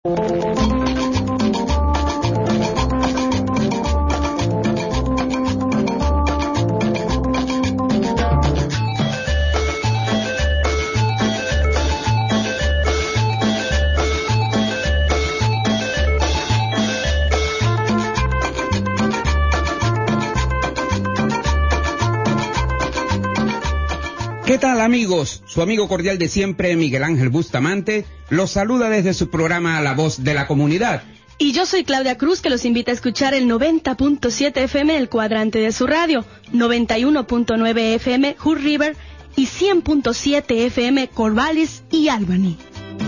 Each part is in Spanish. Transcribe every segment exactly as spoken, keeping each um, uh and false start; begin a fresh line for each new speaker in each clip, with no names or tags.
¿Qué tal, amigos? Su amigo cordial de siempre, Miguel Ángel Bustamante, los saluda desde su programa La Voz de la Comunidad.
Y yo soy Claudia Cruz, que los invita a escuchar el noventa punto siete F M en el cuadrante de su radio, noventa y uno punto nueve F M Hood River y cien punto siete F M Corvallis y Albany.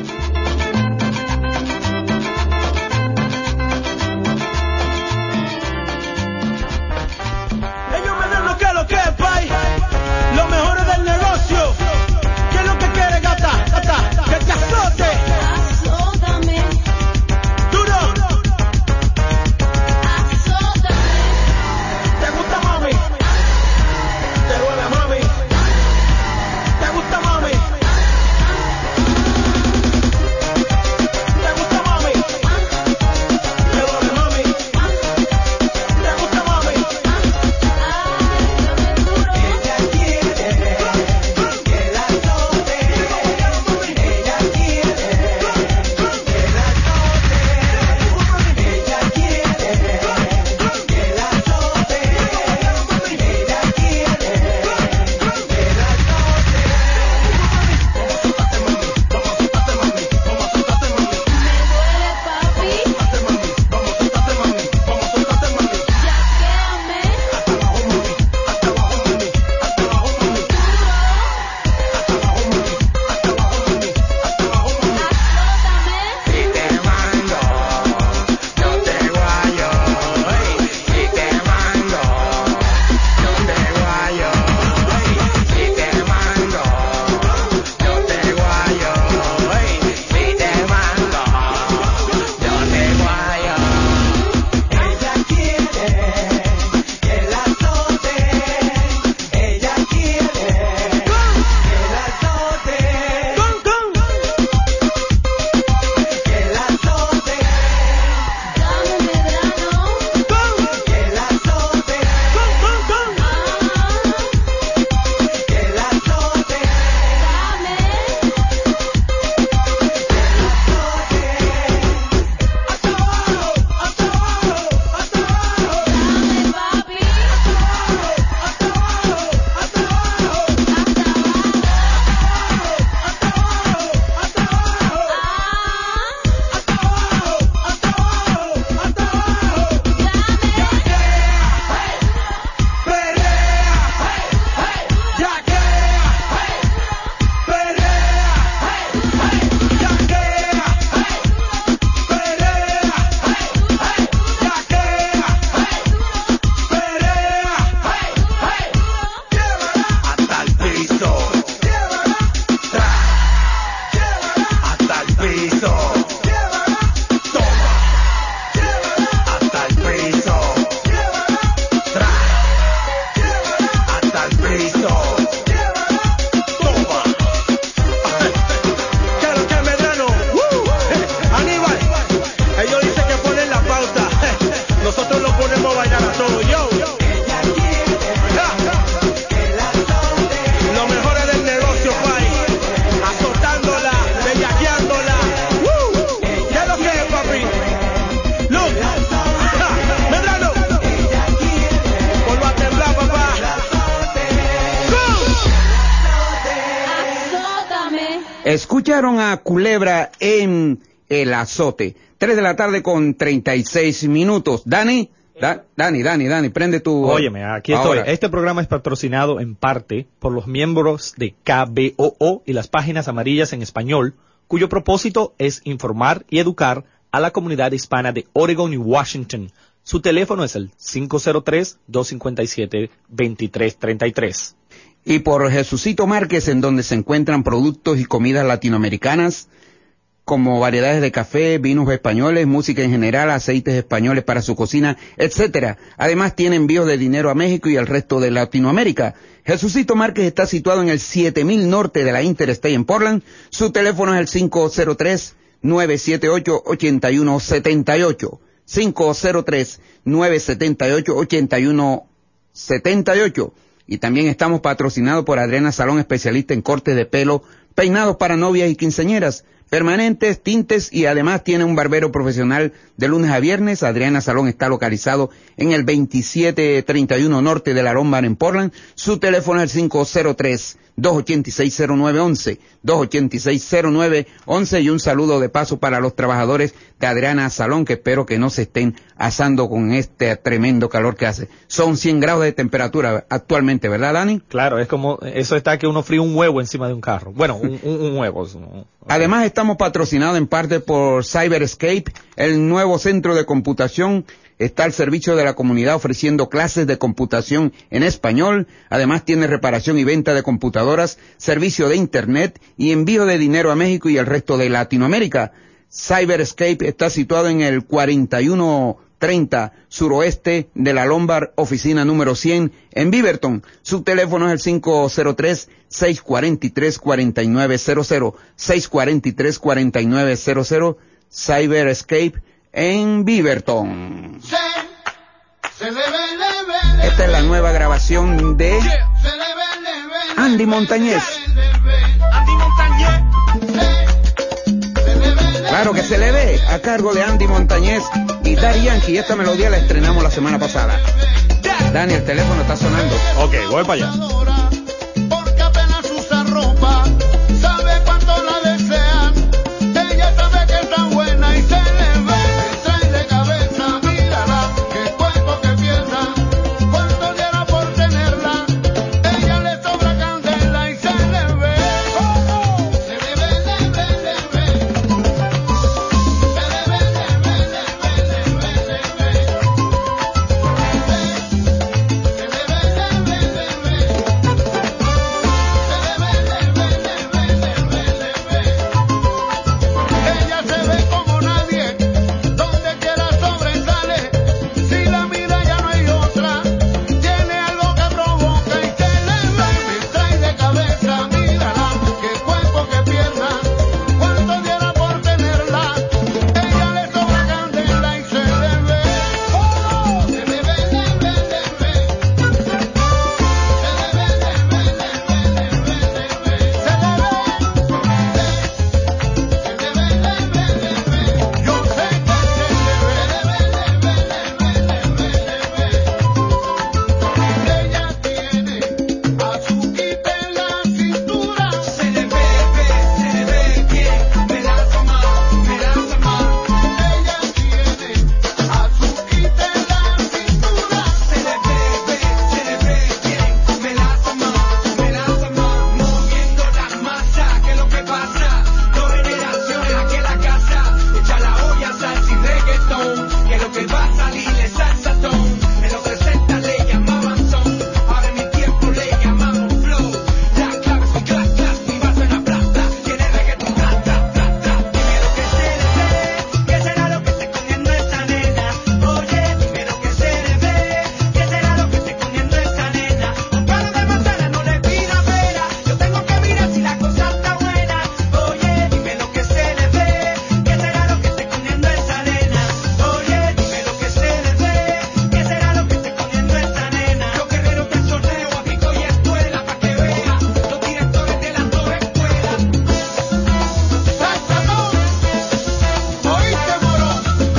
Escucharon a Culebra en El Azote. Tres de la tarde con treinta y seis minutos. Dani, da, Dani, Dani, Dani, prende tu...
Óyeme, aquí estoy. Ahora. Este programa es patrocinado en parte por los miembros de K B O O y las páginas amarillas en español, cuyo propósito es informar y educar a la comunidad hispana de Oregon y Washington. Su teléfono es el cinco cero tres, dos cinco siete, dos tres tres tres.
Y por Jesucito Márquez, en donde se encuentran productos y comidas latinoamericanas, como variedades de café, vinos españoles, música en general, aceites españoles para su cocina, etcétera. Además tiene envíos de dinero a México y al resto de Latinoamérica. Jesucito Márquez está situado en el siete mil norte de la Interstate en Portland. Su teléfono es el cinco cero tres, nueve siete ocho, ocho uno siete ocho. cinco cero tres, nueve siete ocho, ocho uno siete ocho. Y también estamos patrocinados por Adriana Salón, especialista en cortes de pelo, peinados para novias y quinceañeras, permanentes, tintes, y además tiene un barbero profesional de lunes a viernes. Adriana Salón está localizado en el veintisiete treinta y uno norte de la Lombard en Portland. Su teléfono es el cinco cero tres, dos ocho seis, cero nueve uno uno, dos ocho seis, cero nueve uno uno. Y un saludo de paso para los trabajadores de Adriana Salón, que espero que no se estén asando con este tremendo calor que hace. Son cien grados de temperatura actualmente, ¿verdad, Dani?
Claro, es como, eso está que uno fríe un huevo encima de un carro. Bueno, un, un, un huevo.
Además, estamos patrocinados en parte por Cyberscape, el nuevo centro de computación. Está al servicio de la comunidad ofreciendo clases de computación en español. Además tiene reparación y venta de computadoras, servicio de internet y envío de dinero a México y el resto de Latinoamérica. Cyberscape está situado en el cuarenta y uno treinta suroeste de la Lombard, oficina número cien en Beaverton. Su teléfono es el cinco cero tres, seis cuatro tres, cuatro nueve cero cero, seis cuatro tres, cuatro nueve cero cero. Cyberscape en Beaverton. Esta es la nueva grabación de Andy Montañez. Claro que se le ve, a cargo de Andy Montañez y Daddy Yankee. Esta melodía la estrenamos la semana pasada. Dani, el teléfono está sonando.
Ok, voy para allá.
Porque apenas usa ropa, sabe cuánto la desean. Ella sabe que está buena y se le ve. Trae de cabeza, mírala, qué cuerpo, qué pierna. Cuánto diera por tenerla. Ella le sobra candela y se le ve. Oh, se le ve, le ve, le ve. Se le ve, le ve, le ve, le ve, le ve. Se le ve, le ve, le ve, le ve. Ella se ve como nadie, donde quiera sobresale. Si la mira ya no hay otra, tiene algo que provoca y se le ve. Me trae de cabeza, mírala, qué cuerpo, qué pierna. Cuánto diera por tenerla. Ella le sobra candela y se le ve. Oh, se le ve, le ve, le ve. Se le ve, le ve, le ve, le ve, le ve, le ve. Se le ve, se le ve, le ve, le ve, le ve. Yo sé que se le ve, le ve, le ve, le ve, le ve, le ve. Ella tiene azuquita en la cintura. Se le ve, se le ve bien, me la toma, me la toma. Ella tiene azuquita en la cintura. Se le ve, se le ve bien, me la toma, me la toma. Moviendo las masas, que es lo que pasa. Dos generaciones aquí en la casa. Echa la olla, salsa y reggaetón, que es lo que va a salir es salsatón. En los sesenta le llamaban son, ahora en mi tiempo le llamamos flow. Las claves son clac, clac, mi vaso en la plata. Tiene reggaetón, tra, tra, tra, tra. Dime lo que se le ve, ¿qué será lo que esté comiendo esa nena? Oye, dime lo que se le ve, ¿qué será lo que esté comiendo esa nena? Un palo de manzana no le pida pena, yo tengo que mirar si la cosa está buena. Oye, dime lo que se le ve, ¿qué será lo que esté comiendo esa nena? Oye, dime lo que se le ve, ¿qué será lo que esté comiendo esa nena? Los guerreros del torneo a pico y escuela, pa' que vea los directores de las dos escuelas. ¡Salsatón! ¿Oíste, moro?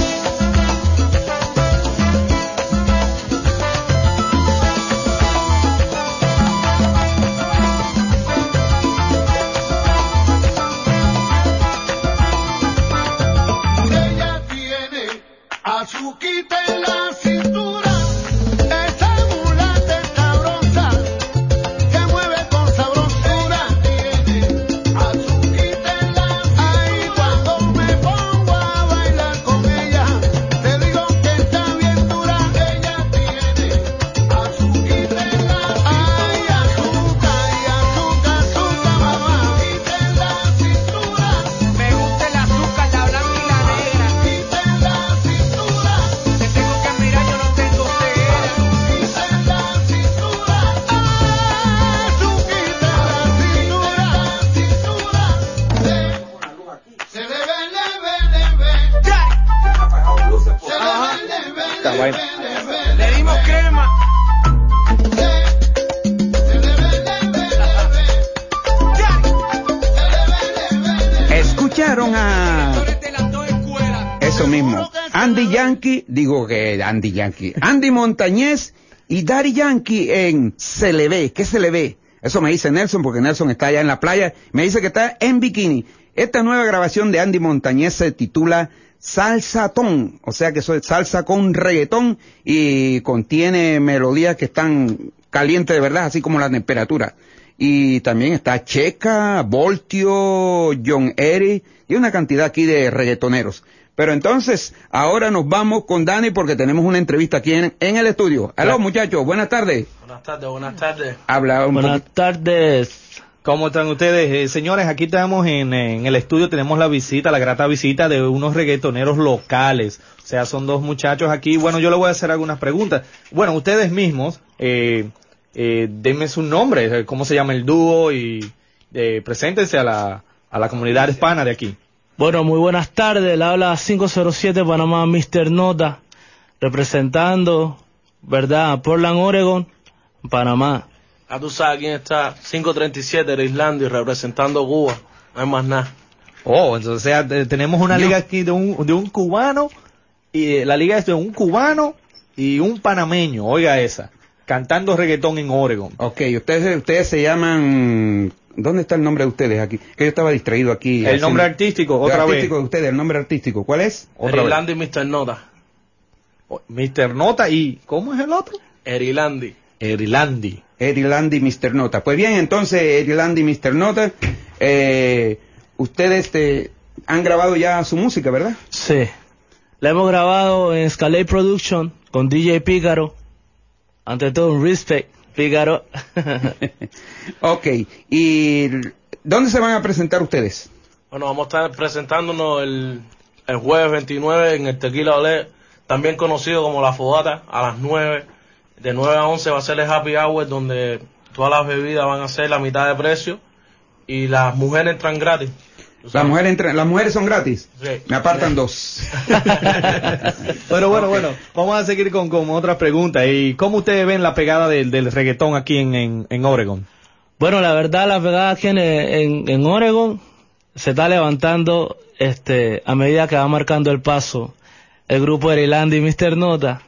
Ella tiene azuquita en la cintura. Esa mulata es sabrosa, que mueve con sabrosura. Tiene azuquita en la cintura. Ay, cuando me pongo a bailar con ella, te digo que está bien dura. Ella tiene azuquita en la cintura. Ay, azúcar, y azúcar, azúcar, mamá. Azuquita en la cintura. Me gusta el azúcar, la blanca y la negra. Azuquita en la cintura. Te tengo que mirar, yo
vaina.
Le dimos crema.
Escucharon a... Eso mismo. Andy Yankee, digo que Andy Yankee. Andy Montañez y Daddy Yankee en Se le ve. ¿Qué se le ve? Eso me dice Nelson, porque Nelson está allá en la playa. Me dice que está en bikini. Esta nueva grabación de Andy Montañez se titula Salsatón, o sea que eso es salsa con reggaetón y contiene melodías que están calientes de verdad, así como la temperatura. Y también está Checa, Voltio, John Eri y una cantidad aquí de reggaetoneros. Pero entonces, ahora nos vamos con Dani porque tenemos una entrevista aquí en, en el estudio. Aló, muchachos, buenas tardes.
Buenas tardes, buenas tardes.
Habla un
Buenas
poquito.
tardes. ¿Cómo están ustedes? Eh, señores, aquí estamos en, en el estudio, tenemos la visita, la grata visita de unos reggaetoneros locales. O sea, son dos muchachos aquí. Bueno, yo les voy a hacer algunas preguntas. Bueno, ustedes mismos, eh, eh, denme su nombre, cómo se llama el dúo y eh, preséntense a la, a la comunidad hispana de aquí.
Bueno, muy buenas tardes. Le habla cinco cero siete Panamá, mister Nota, representando, ¿verdad?, Portland, Oregon, Panamá.
Ah, tú sabes quién está, cinco treinta y siete de Islandia, representando Cuba. No hay más nada.
Oh, entonces, o sea, te- tenemos una
Yo-
liga aquí de un, de un cubano, y eh, la liga es de un cubano y un panameño, oiga esa, cantando reggaetón en Oregon.
Ok, ustedes, ustedes se llaman... ¿Dónde está el nombre de ustedes aquí? Que yo estaba distraído aquí.
El
haciendo-
nombre artístico,
El
otra
artístico
vez.
de ustedes, el nombre artístico. ¿Cuál es?
Otra vez.
Erilandi y mister Nota.
Oh, mister Nota y, ¿cómo es el otro?
Erilandi.
Erilandi.
Erilandi y mister Nota. Pues bien, entonces, Erilandi y mister Nota, eh, ustedes eh, han grabado ya su música, ¿verdad?
Sí. La hemos grabado en Scalate Production con D J Pícaro. Ante todo, un respect, Pícaro.
Ok, ¿y dónde se van a presentar ustedes?
Bueno, vamos a estar presentándonos el, el jueves veintinueve en el Tequila Olé, también conocido como La Fogata, a las nueve. De nueve a once va a ser el Happy Hour, donde todas las bebidas van a ser la mitad de precio y las mujeres entran gratis. ¿Tú
Las
sabes?
mujeres, entran- las mujeres son gratis.
Sí.
Me apartan dos.
Pero bueno, bueno, vamos a seguir con, con otras preguntas. ¿Y cómo ustedes ven la pegada del, del reggaetón aquí en, en, en Oregon?
Bueno, la verdad, la pegada aquí en, en, en Oregon se está levantando este, a medida que va marcando el paso el grupo de Erilandi y mister Nota.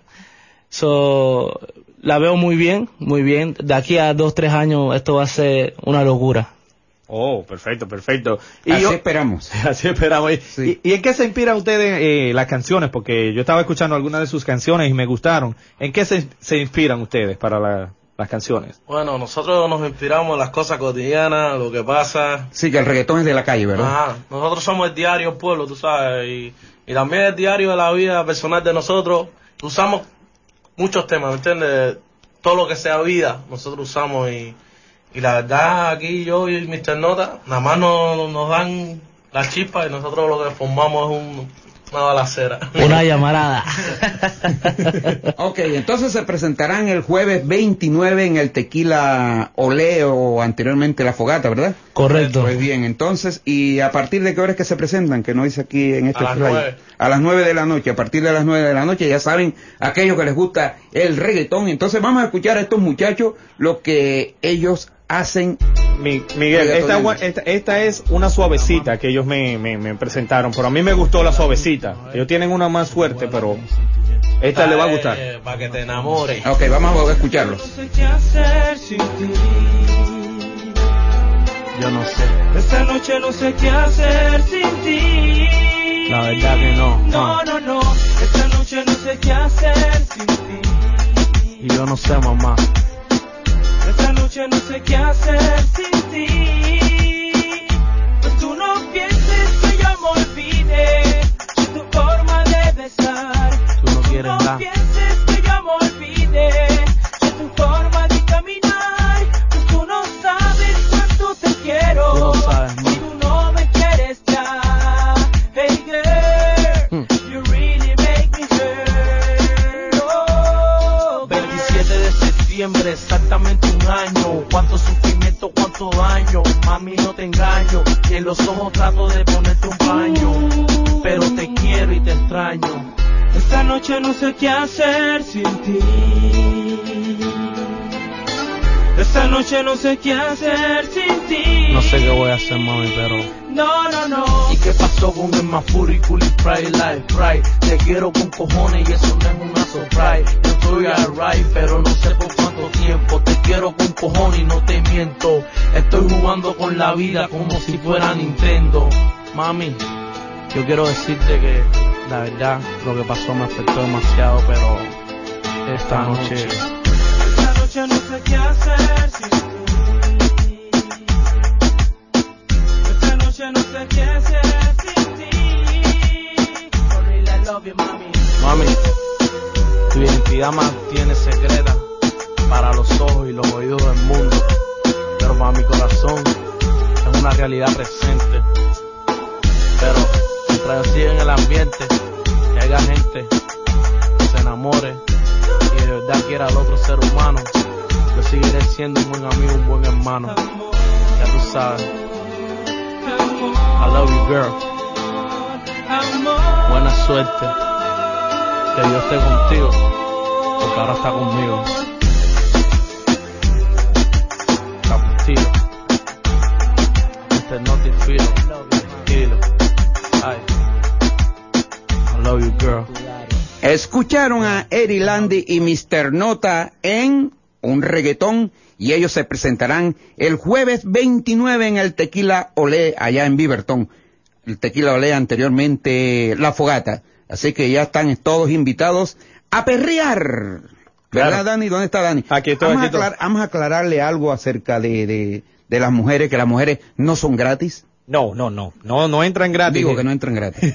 So, la veo muy bien, muy bien. De aquí a dos, tres años esto va a ser una locura.
Oh, perfecto, perfecto. Y
Así
yo-
esperamos.
Así esperamos.
Sí.
¿Y, y en qué se inspiran ustedes eh, las canciones? Porque yo estaba escuchando algunas de sus canciones y me gustaron. ¿En qué se, se inspiran ustedes para la- las canciones?
Bueno, nosotros nos inspiramos en las cosas cotidianas, lo que pasa.
Sí, que el reggaetón es de la calle, ¿verdad?
Ajá. Nosotros somos el diario pueblo, tú sabes, y, y también el diario de la vida personal de nosotros. Usamos muchos temas, ¿me entiendes? Todo lo que sea vida, nosotros usamos y, y la verdad aquí yo y mister Nota, nada más nos, nos dan la chispa y nosotros lo que formamos es un, una balacera.
Una llamarada.
Ok, entonces se presentarán el jueves veintinueve en el Tequila Olé o anteriormente La Fogata, ¿verdad?
Correcto.
Pues bien, entonces, ¿y a partir de qué hora es que se presentan? Que no dice aquí en este
A las
flyer.
nueve.
A las nueve de la noche. A partir de las nueve de la noche, ya saben, aquellos que les gusta el reggaetón. Entonces vamos a escuchar a estos muchachos lo que ellos hacen.
Mi- Miguel, esta,
Reggaetoneros.
gua- esta, esta es una suavecita que ellos me, me, me presentaron, pero a mí me gustó la suavecita. Ellos tienen una más fuerte, pero esta le va a gustar.
Eh, para que te enamores.
Ok, vamos a escucharlos.
No sé qué hacer sin ti.
Yo no sé.
Esta noche no sé qué hacer sin ti.
La verdad que no.
No, no, no. Esta noche no sé qué hacer sin ti.
Y yo no sé, mamá.
Esta noche no sé qué hacer sin ti. Pues tú no pienses que yo me olvide de tu forma de besar.
Tú no quieres
No
nada.
pienses que yo me olvide de tu forma de caminar. Pues tú no sabes cuánto te quiero.
Tú no sabes, ma.
Y tú no me quieres ya. Hey girl, you really make me hurt. Oh,
veintisiete de septiembre, exactamente un año. Cuánto sufrimiento, cuánto daño. Mami, no te engaño. En los ojos trato de ponerte un paño. Pero te quiero y te extraño.
Esta noche no sé qué hacer sin ti. Esta noche no sé qué hacer sin ti.
No sé qué voy a hacer, mami, pero...
No, no, no.
¿Y qué pasó con el más puro y cool y Pride Life? Pride, te quiero con cojones y eso no es una surprise. Yo estoy alright, pero no sé por cuánto tiempo. Te quiero con cojones y no te miento. Estoy jugando con la vida como si fuera Nintendo. Mami, yo quiero decirte que la verdad lo que pasó me afectó demasiado, pero esta noche...
Esta noche no sé qué hacer sin ti. Esta noche no sé qué hacer sin ti. Sorry, I love you, mami.
Mami, tu identidad mantiene secreta para los ojos y los oídos del mundo, pero para mi corazón es una realidad presente. Pero mientras yo siga en el ambiente, que haya gente que se enamore y de verdad quiera al otro ser humano, yo seguiré siendo un buen amigo, un buen hermano. Ya tú sabes. I love you, girl. Buena suerte. Que Dios esté contigo, porque ahora está conmigo. Está contigo. Este no te filo. Tranquilo. Ay. I love you, girl.
Escucharon a Eri Landy y mister Nota en un reggaetón y ellos se presentarán el jueves veintinueve en el Tequila Olé allá en Beaverton. El Tequila Olé anteriormente La Fogata. Así que ya están todos invitados a perrear. ¿Verdad,
Claro.
Dani? ¿Dónde está Dani?
Aquí estoy,
vamos,
aquí
a aclar- vamos a aclararle algo acerca de, de, de las mujeres, que las mujeres no son gratis.
No, no, no, no, no entran gratis.
Digo que no entran gratis.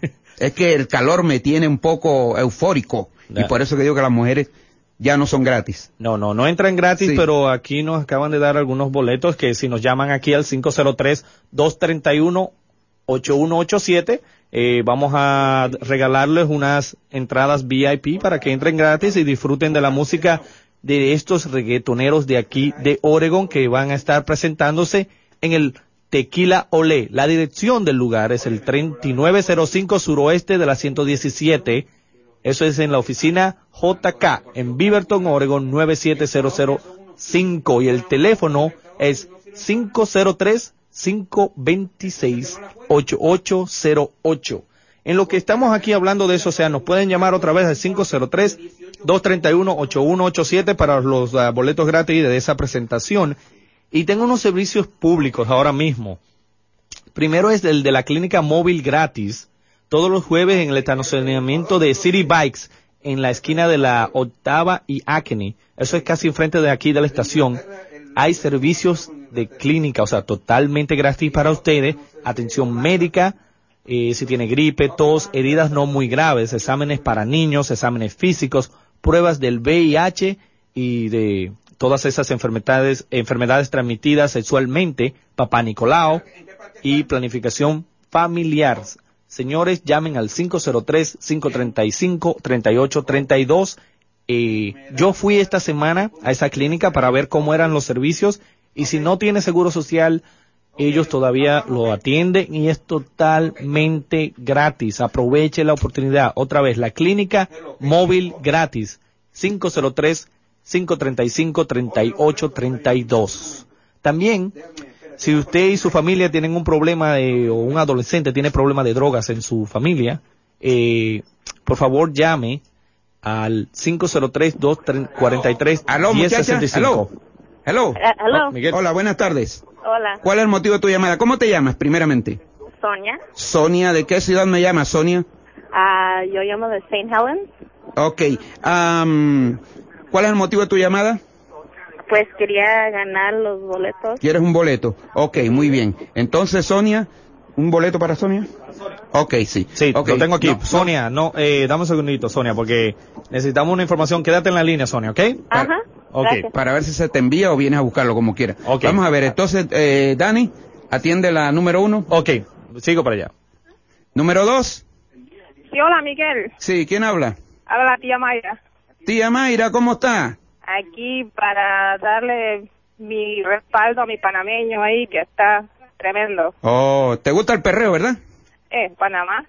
Es que el calor me tiene un poco eufórico y
Ya.
por eso que digo que las mujeres ya no son gratis.
No, no, no entran gratis,
Sí.
pero aquí nos acaban de dar algunos boletos que si nos llaman aquí al cinco cero tres, dos tres uno, ocho uno ocho siete, eh, vamos a regalarles unas entradas V I P para que entren gratis y disfruten de la música de estos reggaetoneros de aquí de Oregon que van a estar presentándose en el Tequila Olé. La dirección del lugar es el treinta y nueve cero cinco suroeste de la ciento diecisiete. Eso es en la oficina J K en Beaverton, Oregon nueve siete cero cero cinco y el teléfono es cinco cero tres, cinco dos seis, ocho ocho cero ocho. En lo que estamos aquí hablando de eso, o sea, nos pueden llamar otra vez al cinco cero tres, dos tres uno, ocho uno ocho siete para los uh, boletos gratis de esa presentación. Y tengo unos servicios públicos ahora mismo. Primero es el de la clínica móvil gratis, todos los jueves en el estacionamiento de City Bikes, en la esquina de la Octava y Acne. Eso es casi enfrente de aquí de la estación. Hay servicios de clínica, o sea, totalmente gratis para ustedes. Atención médica, eh, si tiene gripe, tos, heridas no muy graves, exámenes para niños, exámenes físicos, pruebas del V I H y de todas esas enfermedades, enfermedades transmitidas sexualmente, Papá Nicolau y planificación familiar. Señores, llamen al cinco cero tres, cinco tres cinco, tres ocho tres dos. Eh, yo fui esta semana a esa clínica para ver cómo eran los servicios y si no tiene seguro social, ellos todavía lo atienden y es totalmente gratis. Aproveche la oportunidad. Otra vez, la clínica móvil gratis. cinco cero tres, cinco tres cinco, tres ocho tres dos. También, si usted y su familia tienen un problema de, o un adolescente tiene problemas de drogas en su familia, eh, por favor llame al cinco cero tres, dos cuatro tres,
Aló,
diez
muchacha.
sesenta y cinco.
Hello. Hello.
Eh, hello.
Oh, Miguel.
Hola, buenas tardes.
Hola,
¿Cuál es el motivo de tu llamada? ¿Cómo te llamas, primeramente?
Sonia.
Sonia, ¿de qué ciudad me llamas, Sonia?
Ah, yo llamo de Saint Helens.
Ok. am, ¿Cuál es el motivo de tu llamada?
Pues quería ganar los boletos.
¿Quieres un boleto? Ok, muy bien. Entonces, Sonia, ¿un boleto para Sonia? Ok, sí.
Sí,
Ok.
lo tengo aquí.
No,
Sonia, no, eh, dame un segundito, Sonia, porque necesitamos una información. Quédate en la línea, Sonia, ¿ok?
Ajá.
Ok.
Gracias.
para ver si se te envía o vienes a buscarlo como quieras.
Ok.
Vamos a ver, entonces, eh, Dani, atiende la número uno.
Ok, sigo para allá.
Número dos.
Sí, hola, Miguel.
Sí, ¿quién habla?
Habla la tía Mayra.
Tía Mayra, ¿cómo está?
Aquí para darle mi respaldo a mi panameño ahí, que está tremendo.
Oh, ¿te gusta el perreo, verdad?
Eh, Panamá.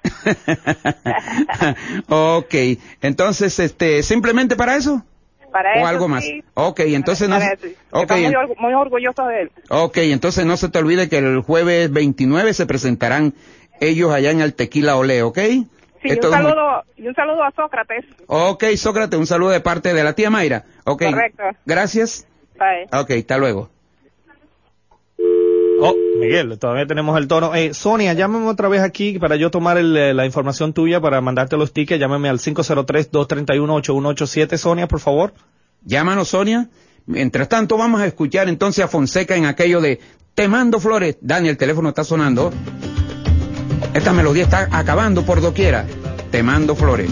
Ok, entonces, este, ¿simplemente para eso?
Para
¿O
eso
algo más?
sí.
Ok, entonces no...
Para
se-
eso.
Ok,
Estamos
en-
muy, orgu- muy orgullosos de él.
ok, entonces no se te olvide que el jueves veintinueve se presentarán ellos allá en el Tequila Olé, ¿ok?
Sí, y
Esto
un
es muy-
saludo, y un saludo a Sócrates.
Ok, Sócrates, un saludo de parte de la tía Mayra. Ok,
Correcto.
gracias.
Bye.
Ok, hasta luego.
Oh, Miguel, todavía tenemos el tono. Eh, Sonia, llámame otra vez aquí para yo tomar el, eh, la información tuya para mandarte los tickets. Llámame al cinco cero tres, dos tres uno, ocho uno ocho siete, Sonia, por favor.
Llámanos, Sonia. Mientras tanto, vamos a escuchar entonces a Fonseca en aquello de Te mando flores. Dani, el teléfono está sonando. Esta melodía está acabando por doquiera. Te mando flores.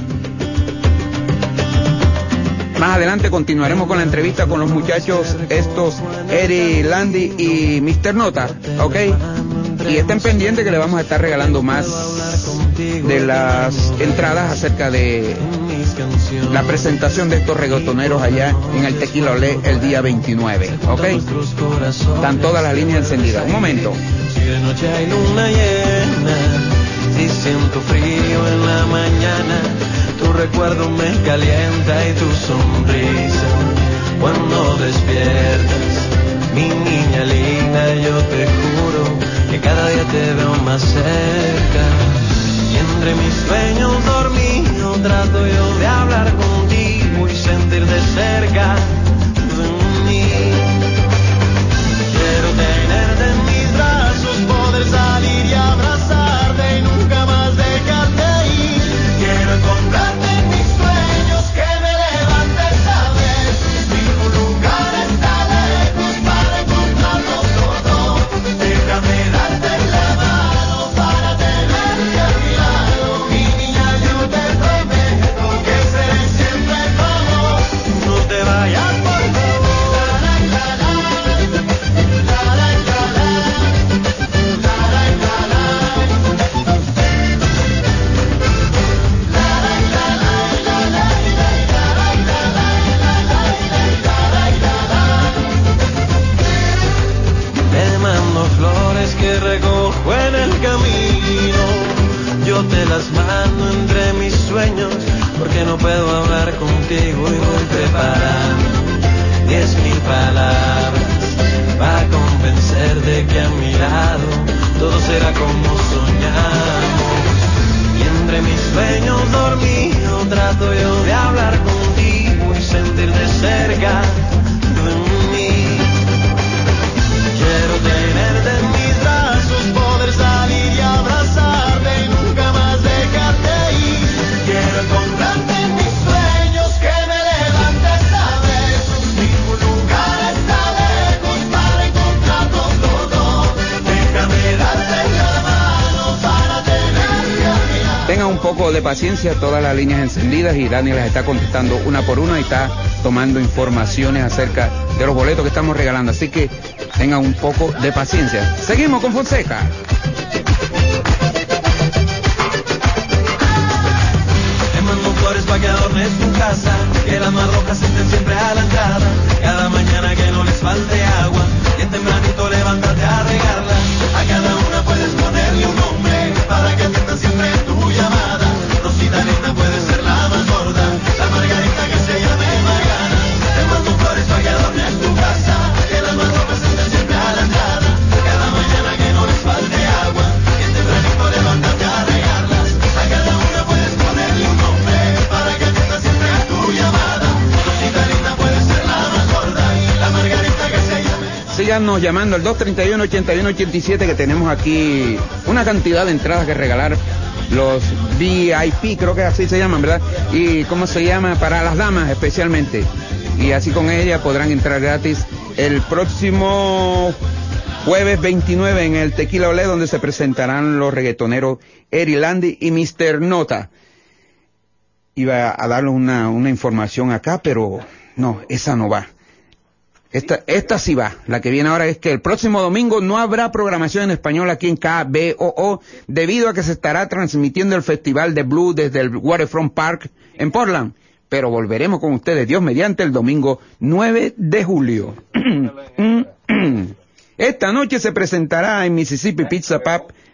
Más adelante continuaremos con la entrevista con los muchachos estos, Eri, Landy y mister Nota, ¿ok? Y estén pendientes que le vamos a estar regalando más de las entradas acerca de la presentación de estos reggaetoneros allá en el Tequila Olé el día veintinueve, ¿ok? Están todas las líneas encendidas. Un momento.
Si de noche hay luna llena, si siento frío en la mañana, tu recuerdo me calienta y tu sonrisa cuando despiertas, mi niña linda, yo te juro que cada día te veo más cerca. Y entre mis sueños dormidos trato yo de hablar contigo y sentir de cerca de mí. Quiero tenerte en mis brazos, poder salir y abrazarte y nunca más dejarte ir. Quiero encontrarte en mis sueños, que me levantes a veces. Ningún lugar está lejos para encontrarnos los dos. Déjame darte la mano para tenerte a mi lado. Mi niña, yo te prometo que seré siempre tu amor. No te vayas, por favor. Te mando flores que recojo en el camino. Yo te las mando entre mis sueños, porque no puedo hablar contigo y voy preparando diez mil palabras para convencerte que a mi lado todo será como soñamos. Y entre mis sueños dormidos trato yo de hablar contigo y sentir de cerca de mí. Quiero tenerte en mis brazos, poder salir y abrazarte y nunca más dejarte ir. Quiero encontrarte en mis sueños, que me levantes a besos. Ningún lugar está lejos para encontrarnos los dos. Déjame darte la mano para tenerte a mi lado.
Tengan un poco de paciencia, todas las líneas encendidas y Dani las está contestando una por una y está tomando informaciones acerca de los boletos que estamos regalando. Así que tengan un poco de paciencia. Seguimos con Fonseca.
Te mando flores para que adornes tu casa, que las más rojas estén siempre a la entrada. Cada mañana que no les falte agua, y en tempranito levántate a regarla. A cada una puedes ponerle un nombre, para que atiendan siempre tu llamada. Rosita linda puede ser la más gorda, la margarita que se llame Mariana. Te mando flores para que adornes tu casa, que las más rojas estén siempre a la entrada. Cada mañana que no les falte agua, y en tempranito levántate a regarlas. A cada una puedes ponerle un nombre, para que atiendan siempre tu llamada. Rosita linda puede ser la más gorda, la margarita que se llame.
Síganos llamando al dos tres uno, ocho uno ocho siete, que tenemos aquí una cantidad de entradas que regalar. Los V I P, creo que así se llaman, ¿verdad? Y cómo se llama, para las damas especialmente. Y así con ella podrán entrar gratis el próximo jueves veintinueve en el Tequila Olé, donde se presentarán los reggaetoneros Eri, Landy y mister Nota. Iba a darles una, una información acá, pero no, esa no va. Esta, esta sí va. La que viene ahora es que el próximo domingo no habrá programación en español aquí en K B O O, debido a que se estará transmitiendo el Festival de Blues desde el Waterfront Park en Portland. Pero volveremos con ustedes, Dios mediante, el domingo nueve de julio. Esta noche se presentará en Mississippi Pizza Pub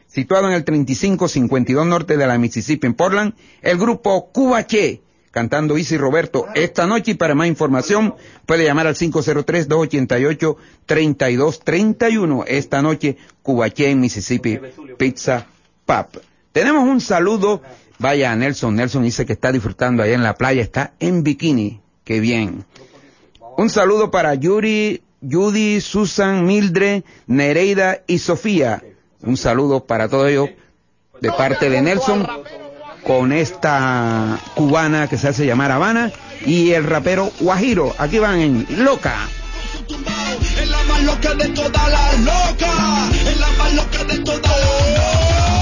situado en el treinta y cinco cincuenta y dos norte de la Mississippi en Portland, el grupo Cubaché, cantando Isi Roberto esta noche. Y para más información puede llamar al cinco cero tres, dos ocho ocho, tres dos tres uno. Esta noche Cubaché en Mississippi Pizza Pub. Tenemos un saludo, vaya a Nelson, Nelson dice que está disfrutando allá en la playa, está en bikini, qué bien. Un saludo para Yuri, Judy, Susan, Mildred, Nereida y Sofía. Un saludo para todos ellos de parte de Nelson, con esta cubana que se hace llamar Habana y el rapero Guajiro. Aquí van en Loca.
Es la más loca de todas las locas. Es la más loca de todas las locas.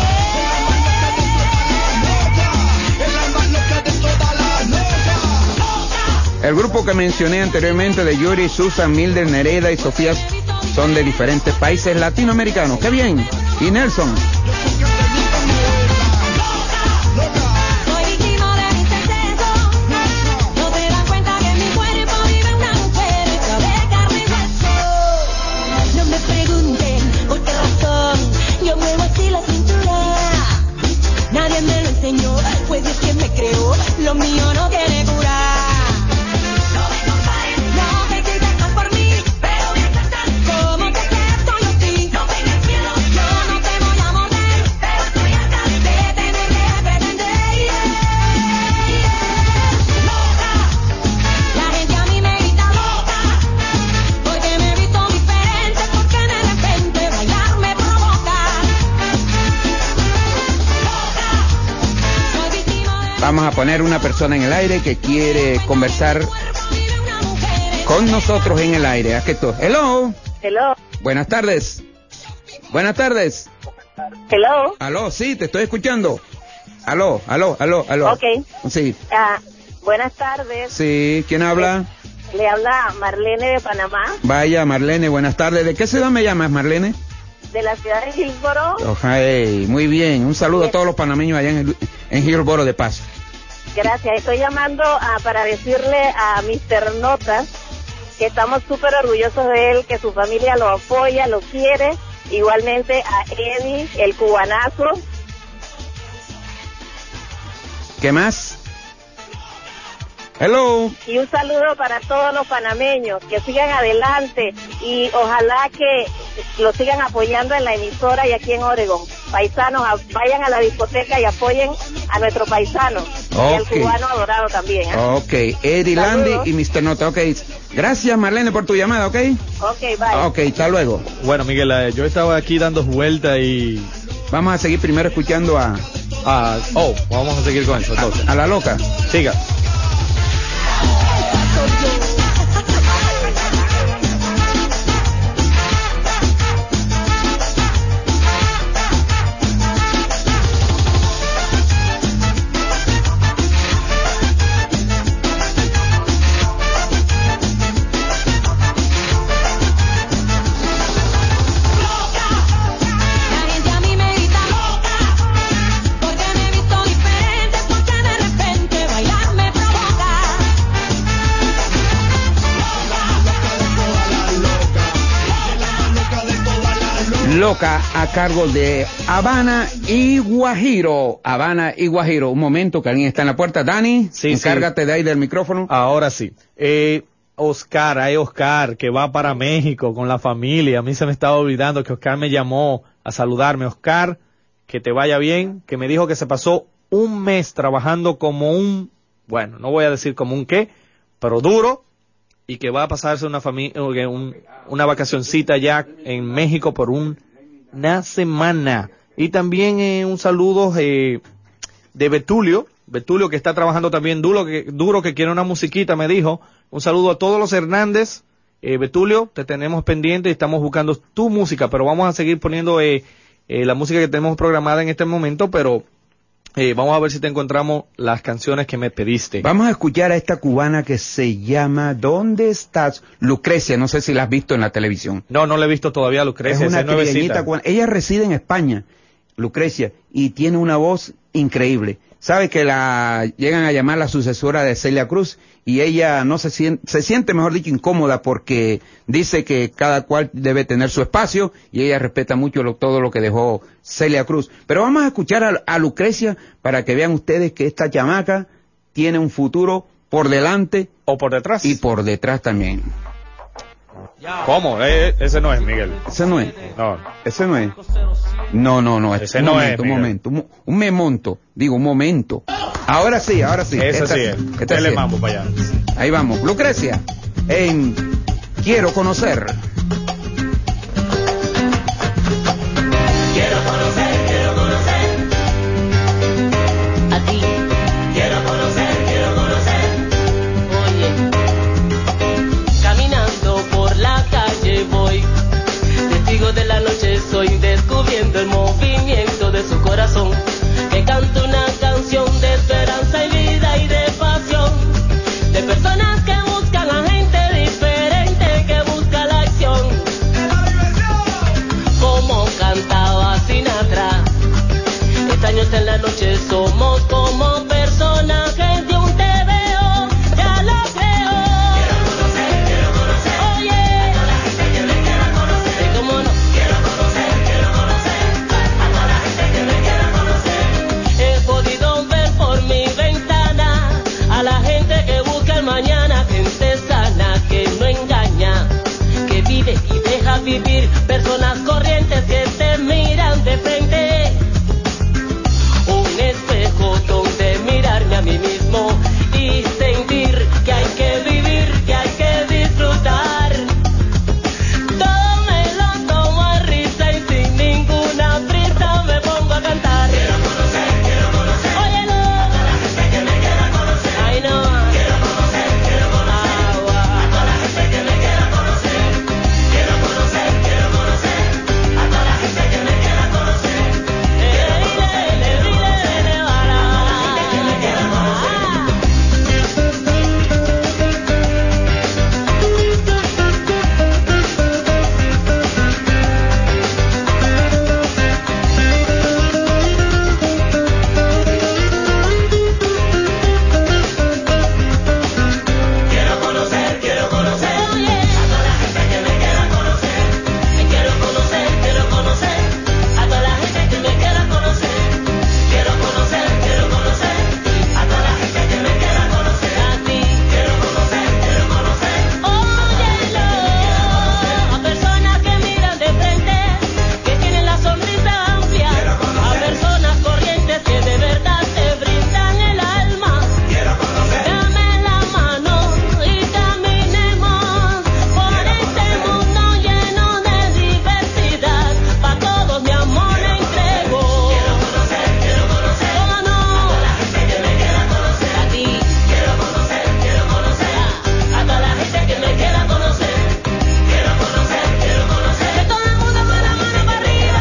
Es la más loca de todas las locas.
El grupo que mencioné anteriormente de Yuri, Susan, Mildred, Nereida y Sofía son de diferentes países latinoamericanos. ¡Qué bien! Y Nelson.
Soy víctima de mis excesos. No te das cuenta que en mi cuerpo vive una mujer hecha de carne y hueso. No me pregunten por qué razón yo muevo así la cintura. Nadie me lo enseñó, pues Dios quien me creó. Lo mío no tiene cura. No me compares, no te critican por mí, pero mientras tanto, como te acepto yo a ti. No tengas miedo, yo no te voy a morder, pero estoy harta de tener que pretender. Loca, la gente a mí me grita loca, porque me he visto diferente, porque de repente bailar me provoca. Loca, soy víctima de...
Vamos a poner una persona en el aire que quiere conversar con nosotros en el aire. Aquí esto. Hello.
Hello.
Buenas tardes. Buenas tardes.
Hello.
Aló, sí, te estoy escuchando. Aló, aló, aló, aló.
Ok.
Sí,
Ah, buenas tardes.
sí, ¿quién habla?
Le habla Marlene de Panamá,
Vaya, Marlene, buenas tardes. ¿De qué ciudad me llamas, Marlene?
de la ciudad de Hillsborough.
Oh, hey, muy bien. Un saludo a todos los panameños allá en, en Hillsborough de paso.
Gracias. Estoy llamando ah, para decirle a mister Notas que estamos súper orgullosos de él, que su familia lo apoya, lo quiere. Igualmente a Eddie, el cubanazo.
¿Qué más? Hello.
Y un saludo para todos los panameños, que sigan adelante y ojalá que lo sigan apoyando en la emisora y aquí en Oregon. Paisanos, a- vayan a la discoteca y apoyen a nuestro paisano y al
Ok.
cubano adorado también. ¿eh?
Ok, Eddie
Saludos.
Landy y mister Nota. Ok, gracias, Marlene, por tu llamada, ¿ok?
Ok, bye.
Ok, hasta luego.
Bueno, Miguel, eh, yo estaba aquí dando vueltas y...
Vamos a seguir primero escuchando a,
Ah, oh, vamos a seguir con eso, entonces.
a la loca.
Siga.
La gente a mí me grita loca, porque me he visto diferente, porque de repente bailar me provoca.
Loca a cargo de Habana y Guajiro. Habana y Guajiro. Un momento que alguien está en la puerta. Dani,
Sí,
encárgate de ahí del micrófono.
Ahora sí. Eh, Oscar, hay Oscar que va para México con la familia. A mí se me estaba olvidando que Oscar me llamó a saludarme. Oscar, que te vaya bien, que me dijo que se pasó un mes trabajando como un, bueno, no voy a decir como un qué, pero duro, y que va a pasarse una familia, un, una vacacioncita ya en México por un, una semana. Y también eh, un saludo eh, de Betulio, Betulio que está trabajando también duro, que, duro que quiere una musiquita, me dijo. Un saludo a todos los Hernández. Eh, Betulio, te tenemos pendiente y estamos buscando tu música, pero vamos a seguir poniendo eh, eh, la música que tenemos programada en este momento, pero eh, vamos a ver si te encontramos las canciones que me pediste.
Vamos a escuchar a esta cubana que se llama ¿Dónde estás? Lucrecia, no sé si la has visto en la televisión.
No, no le he visto todavía a Lucrecia,
es una
esa es nuevecita.
trigueñita cubana. Ella reside en España, Lucrecia, y tiene una voz increíble. sabe que la llegan a llamar la sucesora de Celia Cruz y ella no se siente, se siente, mejor dicho, incómoda porque dice que cada cual debe tener su espacio y ella respeta mucho lo, todo lo que dejó Celia Cruz. Pero vamos a escuchar a, a Lucrecia para que vean ustedes que esta chamaca tiene un futuro por delante
o por detrás
y por detrás también.
¿Cómo? Eh, ese no es, Miguel.
Ese no es.
No.
Ese no es. No, no, no.
Ese
un
no
momento,
es,
un
Miguel.
momento. Un, un me monto. Digo, un momento. Ahora sí, ahora sí.
Ese
Esta
sí es.
esta
Dele
sí es.
mambo para allá.
Ahí vamos. Lucrecia, en Quiero Conocer.
Quiero conocer, quiero conocer a ti. Quiero conocer, quiero conocer. Oye, caminando por la calle voy, testigo de la noche soy, descubriendo el movimiento de su corazón, que canta una canción de esperanza y vida y de pasión, de personas que buscan a gente diferente, que busca la acción. Como cantaba Sinatra, extraños en la noche somos como personajes de un T V O, ya lo creo. Quiero conocer, quiero conocer. Oye, a la gente que me quiera conocer. Sí, cómo no. Quiero conocer, quiero conocer. A toda la gente que me quiera conocer. He podido ver por mi ventana a la gente que busca el mañana, gente sana que no engaña, que vive y deja vivir, personas corrientes que te miran de frente. Un espejo donde mirarme a mí mismo y sentir que hay que vivir, que hay que disfrutar. Todo me lo tomo a risa y sin ninguna prisa me pongo a cantar. Quiero conocer, quiero conocer. Óyelo. A toda la gente que me quiera conocer. Ay no. Quiero conocer, quiero conocer. Agua. A toda la gente que me quiera conocer. Quiero conocer, quiero conocer. A toda la gente que me quiera conocer. Eh, dile, dile, dile, dile, para. A toda la gente que me quiera conocer. Quiero conocer, quiero conocer. A toda la gente que me quiera conocer. Quiero conocer, quiero conocer. A toda la gente que me quiera conocer. Quiero conocer, quiero conocer. A toda la gente que me quiera conocer. A ti. Quiero conocer, quiero conocer. Óyelo. A personas que miran de frente, que tienen la sonrisa amplia. A personas corrientes que de verdad te brindan el alma. Quiero conocer. Dame la mano y caminemos por este mundo lleno de diversidad. Pa' todos mi amor le entrego. Quiero conocer, quiero conocer. ¿Cómo no? A toda la gente que me quiera conocer. A ti. Quiero conocer, quiero conocer. A toda la gente que me quiera conocer. Quiero conocer, quiero conocer. Que todo el mundo con la mano para arriba.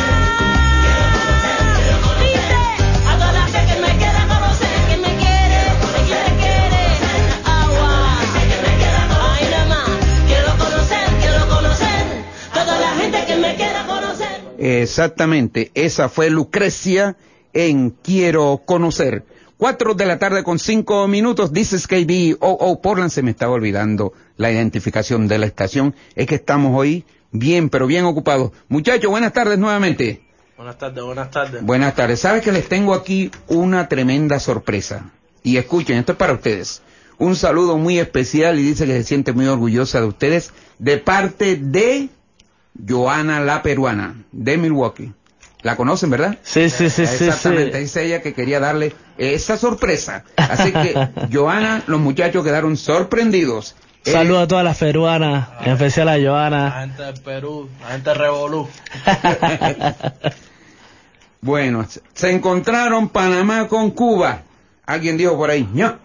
Quiero conocer, quiero conocer. Dice, a toda la gente que me quiera conocer, que me quiere, me quiere, quiere. Agua. Que me quiera conocer. Ay, nada más. Quiero conocer, quiero conocer. Toda la gente que me quiera conocer.
Exactamente, esa fue Lucrecia en Quiero Conocer. Cuatro de la tarde con cinco minutos, dice K B O O Portland, se me estaba olvidando la identificación de la estación, es que estamos hoy bien, pero bien ocupados. Muchachos, buenas tardes nuevamente.
Buenas tardes, buenas tardes.
Buenas tardes, sabes que les tengo aquí una tremenda sorpresa, y escuchen, esto es para ustedes. Un saludo muy especial y dice que se siente muy orgullosa de ustedes, de parte de Joana la peruana, de Milwaukee. La conocen, ¿verdad?
Sí, sí, sí, sí,
Exactamente,
sí.
dice ella que quería darle esa sorpresa. Así que, Joana, los muchachos quedaron sorprendidos. Eh,
Saludos a todas las peruanas, en especial a
La
Joana.
gente del Perú, la gente de Revolú.
bueno, se encontraron Panamá con Cuba. Alguien dijo por ahí, ¿no?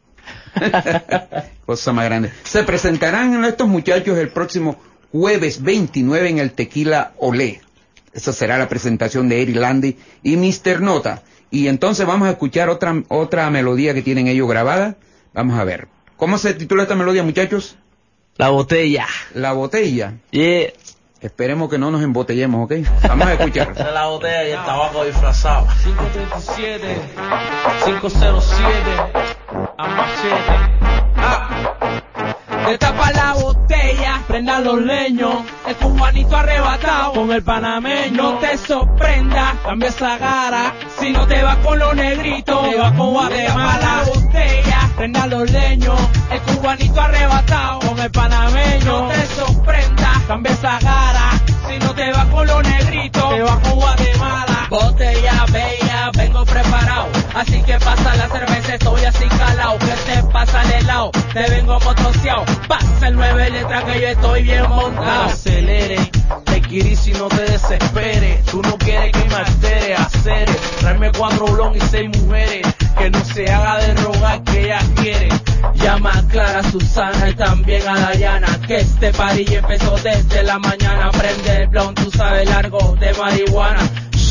Cosa más grande. Se presentarán estos muchachos el próximo jueves veintinueve en el Tequila Olé. Esa será la presentación de Eri Landy y mister Nota. Y entonces vamos a escuchar otra otra melodía que tienen ellos grabada. Vamos a ver. ¿Cómo se titula esta melodía, muchachos?
La botella.
La botella.
Yeah.
Esperemos que no nos embotellemos, ¿ok? Vamos a escuchar.
Esa es la botella y el tabaco disfrazado.
cinco tres siete, cinco cero siete, a machete. Ah. Destapa la botella, prenda los leños, el cubanito arrebatado con el panameño. No te sorprenda, cambia esa cara, si no te vas con los negritos, te vas con Guatemala. La botella, prenda los leños, el cubanito arrebatado con el panameño. No te sorprenda, cambia esa cara, si no te vas con los negritos, te vas con Guatemala. Botella bella, vengo preparado, así que pasa la cerveza, estoy así calao. Que te pasa al helado, te vengo motoseado. Pasa el nueve letras que yo estoy bien montado. Acelere, te quiero si no te desesperes. Tú no quieres que me altere, hacer. Tráeme cuatro blon y seis mujeres. Que no se haga de rogar que ella quiere. Llama a Clara, Susana y también a Dayana. Que este party empezó desde la mañana. Prende el blon, tú sabes, largo de marihuana.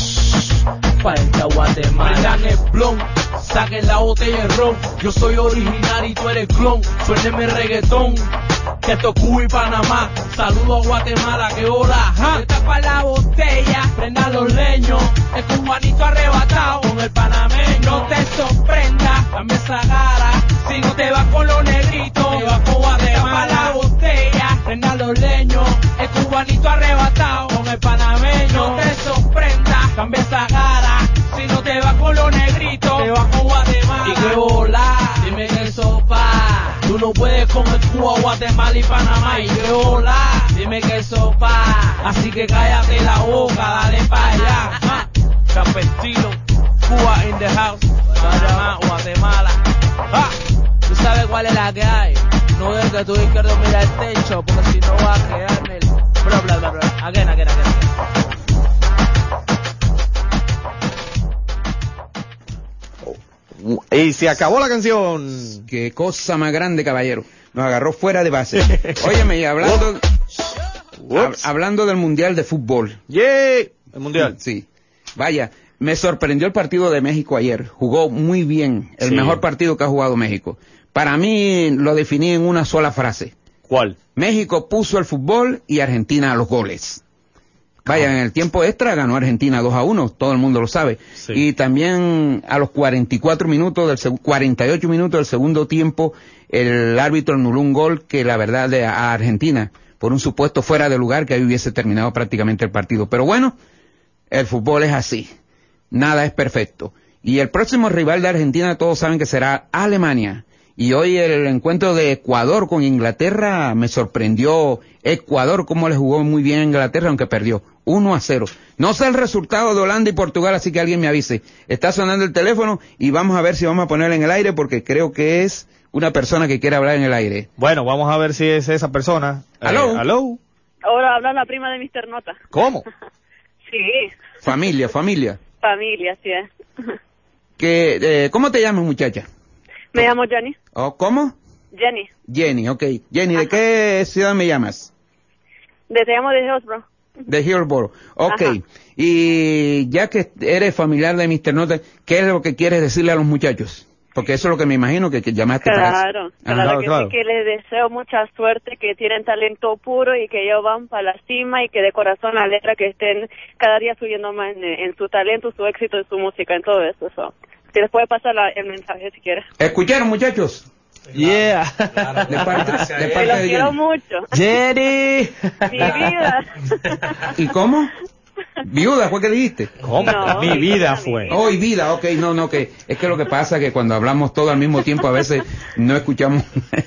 Falta Guatemala. Prendan el blon, saquen la botella de ron. Yo soy original y tú eres clon. Suéneme reggaetón, que esto es Cuba y Panamá. Saludo a Guatemala, que hola, ja. Destapa la botella, prenda los leños, el cubanito arrebatado con el panameño. No te sorprenda, cambia esa cara, si no te vas con los negritos, te vas con Guatemala. Destapa la botella, prenda los leños, el cubanito arrebatado con el panameño. No te sorprenda, cambia esa cara, si no te vas con los negritos, te vas con Guatemala. Y que hola, dime que sopa, tú no puedes comer Cuba, Guatemala y Panamá. Y que hola, dime que sopa, así que cállate la boca, dale pa' allá. Ah, Campestino, Cuba in the house, Panamá, Guatemala. Ah, tú sabes cuál es la que hay, no es que tu izquierdo mira el techo, porque si no va a quedarme el... Bla, bla, bla, bla, again, again, again.
Y se acabó la canción.
Qué cosa más grande, caballero. Nos agarró fuera de base. Óyeme, y hablando, hab, hablando del Mundial de Fútbol.
¡Yeah! El Mundial.
Sí. Vaya, me sorprendió el partido de México ayer. Jugó muy bien. El
Sí.
mejor partido que ha jugado México. Para mí lo definí en una sola frase.
¿Cuál?
México puso el fútbol y Argentina a los goles. Vaya, en el tiempo extra ganó Argentina dos a uno, todo el mundo lo sabe.
Sí.
Y también a los cuarenta y cuatro minutos, del seg- cuarenta y ocho minutos del segundo tiempo, el árbitro anuló un gol que la verdad de a Argentina, por un supuesto fuera de lugar, que ahí hubiese terminado prácticamente el partido. Pero bueno, el fútbol es así. Nada es perfecto. Y el próximo rival de Argentina todos saben que será Alemania. Y hoy el encuentro de Ecuador con Inglaterra me sorprendió. Ecuador cómo le jugó muy bien a Inglaterra, aunque perdió uno a cero. No sé el resultado de Holanda y Portugal, así que alguien me avise. Está sonando el teléfono y vamos a ver si vamos a poner en el aire, porque creo que es una persona que quiere hablar en el aire.
Bueno, vamos a ver si es esa persona.
¿Aló?
Eh, ¿Aló?
Ahora habla la prima de mister Nota.
¿Cómo?
Sí,
Familia, familia.
familia, así es.
Que, eh, ¿cómo te llamas, muchacha?
Me llamo Jenny.
¿Oh, ¿Cómo?
Jenny.
Jenny, ok. Jenny, ¿de qué ciudad me llamas?
De, te llamo de Hillsborough.
De Hillsborough. Ok.
Ajá.
Y ya que eres familiar de mister Nota, ¿qué es lo que quieres decirle a los muchachos? Porque eso es lo que me imagino que, que llamaste para eso.
Claro,
Ah,
claro que
claro.
sí, que les deseo mucha suerte, que tienen talento puro y que ellos van para la cima y que de corazón la letra que estén cada día subiendo más en, en su talento, su éxito, en su música, en todo eso. So. Si les puede pasar la- el mensaje si quieres.
¿Escucharon, muchachos?
Yeah.
Claro,
De parte,
gracias,
de
eh.
Que
parte
los
de
quiero
Jenny.
mucho.
Jenny.
Mi vida.
¿Y cómo? ¿Viuda fue que dijiste?
¿Cómo?
No,
Mi vida
mi
fue.
Oh, y vida, ok, no, no, que es que lo que pasa es que cuando hablamos todo al mismo tiempo a veces no escuchamos.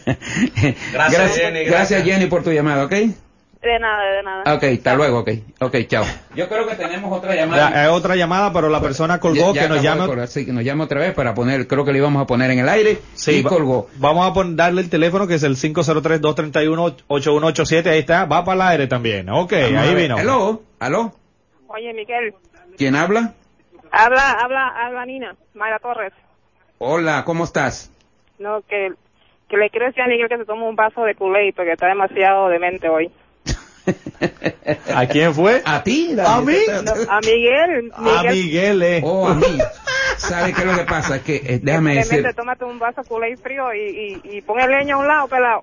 gracias,
Jenny,
gracias
gracias.
Jenny por tu llamada, ¿ok?
De nada, de nada.
Ok, hasta luego, ok, ok, chao. Yo creo que tenemos otra llamada.
Ya, hay otra llamada, pero la persona colgó,
Ya- ya
que nos
acabó de
llame.
colgar, sí, que nos llame otra vez para poner, creo que le íbamos a poner en el aire
Sí,
y
va-
colgó.
Vamos a pon- darle el teléfono, que es el cinco cero tres, dos tres uno, ocho uno ocho siete. Ahí está, va para el aire también. Ok,
Vamos a
ahí
ver.
vino.
Aló, aló,
Oye, Miguel.
¿quién habla?
Habla, habla, habla Nina, Mayra Torres.
Hola, ¿cómo estás?
No, que, que le quiero decir a Miguel que se tome un vaso de Kool-Aid porque está demasiado demente hoy.
¿A quién fue?
¿A ti?
¿A mí?
No, a Miguel.
A Miguel, eh.
Oh, a mí. ¿Sabe qué es lo que pasa? Es que, eh, déjame decir...
Simplemente tómate un vaso culé y frío y, y, y pon el leño a un lado, pelado.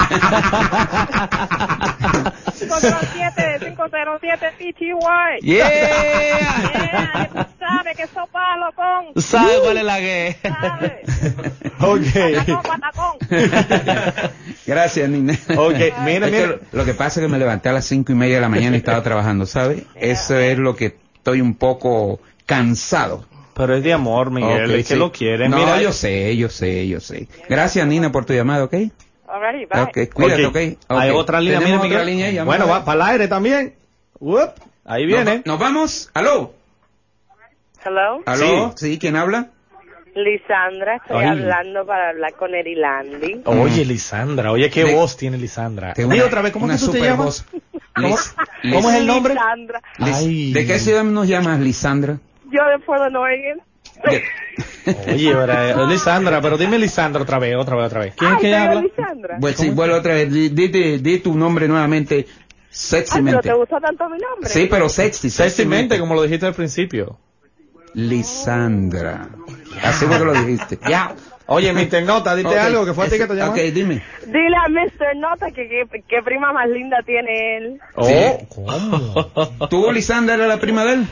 cinco cero siete, cinco cero siete, T T Y.
Yeah.
Yeah, tú sabes que eso palo con...
¿Tú sabes cuál es la que?
¿Sabes?
Ok.
Patacón, patacón.
Gracias, Nina.
Ok, mira,
Es
mira.
que lo que pasa es que me levanté a las cinco y media de la mañana y estaba trabajando, ¿sabe? Eso es lo que estoy un poco cansado.
Pero es de amor, Miguel,
Ok,
y que
sí.
lo quiere.
No,
Mira,
yo sé, yo sé, yo sé. Gracias, Nina, por tu llamada, ¿ok?
Alrighty, bye.
Ok, cuídate,
Ok.
¿ok?
Hay
Ok.
otra línea,
¿Tenemos
mira,
otra
Miguel.
línea ahí? Vamos
Bueno,
a ver.
va para el aire también. Uop, ahí viene.
Nos, nos vamos. ¿Aló?
Hello,
¿Aló? ¿Sí? ¿Quién habla?
Lisandra, estoy
Ay.
hablando para hablar con Erilandi.
Oye, Lisandra, oye, qué
De-
voz tiene Lisandra.
Tengo
Dí
una-
otra vez, ¿cómo
una
es que tú te
super
llamas?
voz.
¿Cómo,
Lis- Lis-
cómo es el nombre?
Lisandra,
Lis-
Ay.
¿De qué ciudad nos llamas, Lisandra?
yo después de Oregon.
De-
Oye, ahora, eh, Lisandra, pero dime Lisandra otra vez, otra vez, otra vez. ¿Quién es
Ay,
que
pero
habla?
Lisandra.
Pues sí, vuelvo otra vez. Di, di- di- di tu nombre nuevamente,
Ay, pero
sexymente.
te gusta tanto mi nombre.
Sí, pero sexy,
Sexymente, como lo dijiste al principio.
Lisandra. Así fue que lo dijiste. Ya.
Oye, mister Nota, dite
Ok,
algo, que fue a ti
es-
que te llamaste.
Ok, dime.
Dile a mister Nota que qué prima más linda tiene él.
Oh,
Sí.
¿cómo?
¿Tú, Lisandra, eres la prima de él?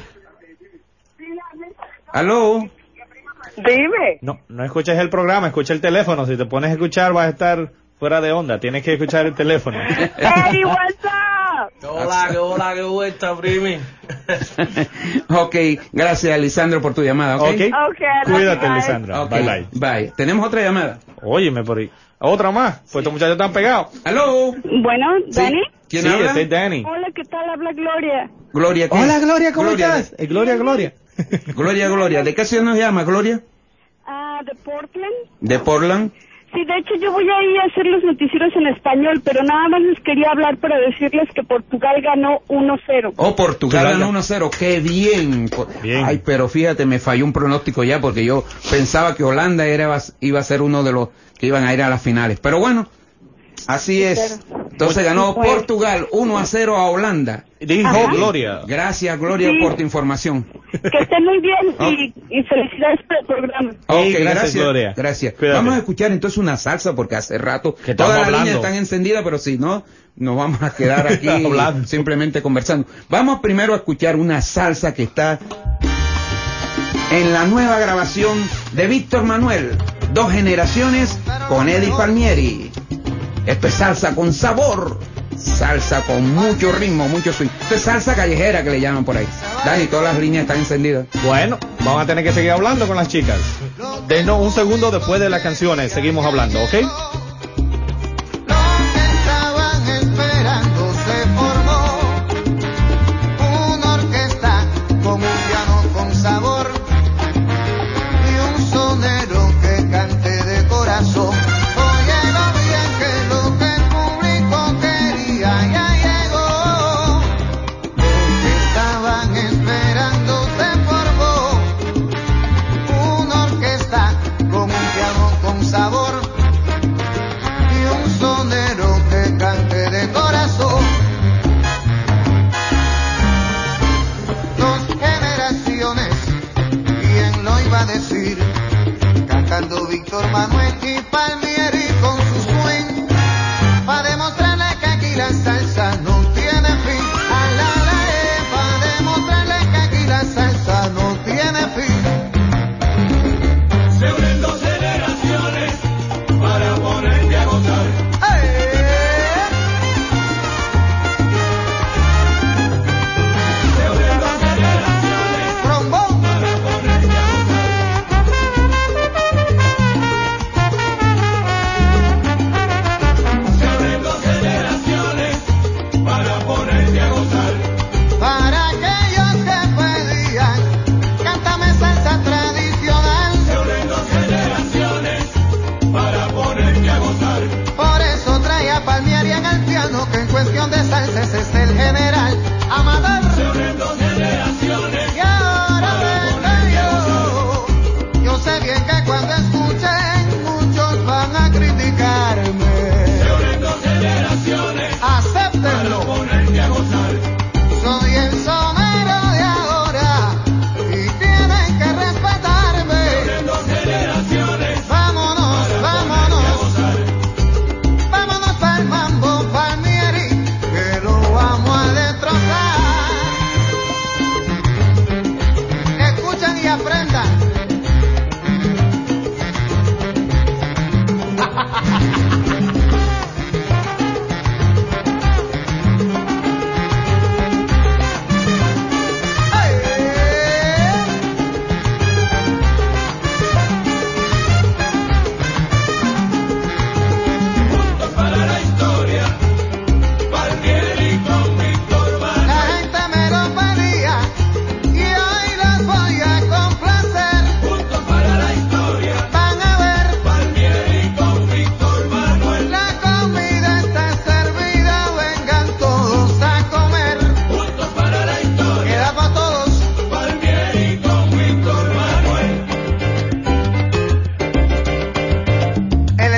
¿Aló?
Dime.
No, no escuches el programa, escucha el teléfono. Si te pones a escuchar, vas a estar fuera de onda. Tienes que escuchar el teléfono.
Eddie, what's up?
Hola, que hola, que vuelta, primi.
Ok, gracias, Lisandro, por tu llamada, ¿ok?
Ok.
Okay,
Cuídate,
bye.
Lisandra.
Ok,
Bye, bye.
bye. Tenemos otra llamada.
Óyeme por ahí. Otra más. Pues estos muchachos están pegados.
¿Aló?
Bueno,
Sí.
Dani.
¿Quién
sí,
habla?
este es Danny.
Hola, ¿qué tal? Habla Gloria.
Gloria, ¿qué?
Hola, Gloria, ¿cómo
Gloria,
estás? Eh, Gloria, Gloria.
Gloria, Gloria. ¿De qué ciudad nos llama, Gloria?
Ah, de Portland.
¿De Portland?
Sí, de hecho yo voy a ir a hacer los noticieros en español, pero nada más les quería hablar para decirles que Portugal ganó uno cero.
Oh, Portugal
Portugal.
ganó uno cero. ¡Qué bien! Po-
Bien.
Ay, pero fíjate, me falló un pronóstico ya porque yo pensaba que Holanda era, iba a ser uno de los que iban a ir a las finales. Pero bueno, así es. Entonces ganó
Bueno.
Portugal uno a cero a Holanda.
Dijo
Ajá.
Gloria.
Gracias, Gloria,
Sí.
por tu información.
Que estén muy bien
Oh.
y, y felicidades por el programa.
Ok,
Sí, gracias,
gracias,
Gloria.
gracias.
Cuídate.
Vamos a escuchar entonces una salsa porque hace rato
Que estamos
todas las
hablando.
líneas están encendidas, pero si no, nos vamos a quedar aquí
Hablando.
simplemente conversando. Vamos primero a escuchar una salsa que está en la nueva grabación de Víctor Manuel, Dos Generaciones con Eddie Palmieri. Esto es salsa con sabor, salsa con mucho ritmo, mucho swing. Esto es salsa callejera que le llaman por ahí. Dani, todas las líneas están encendidas.
Bueno, vamos a tener que seguir hablando con las chicas. Denos un segundo después de las canciones. Seguimos hablando, ¿ok?
Estaban esperando, se formó una orquesta con un piano con sabor y un sonero que cante de corazón. Óyelo bien que lo que el público quería ya llegó. Lo que estaban esperando se formó una orquesta con un piano con sabor y un sonero que cante de corazón. Dos generaciones, ¿quién lo iba a decir? Cantando Víctor Manuel y Palmieri con sus swing, para demostrarle que aquí la salsa no tiene fin. A la la eh, para demostrarle que aquí la salsa no tiene fin.
Se unen dos generaciones para ponerte a gozar. Se unen dos generaciones
Trombón.
para ponerte a gozar.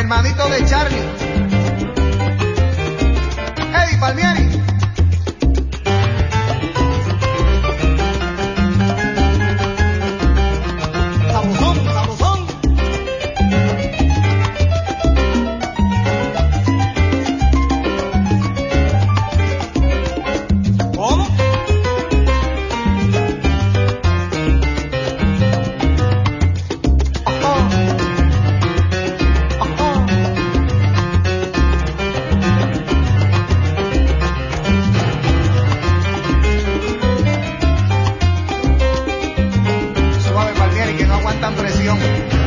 hermanito de Charlie, Eddie Palmieri. Sabrosón, sabrosón. ¿Cómo? Suave Palmieri, que no aguantan presión.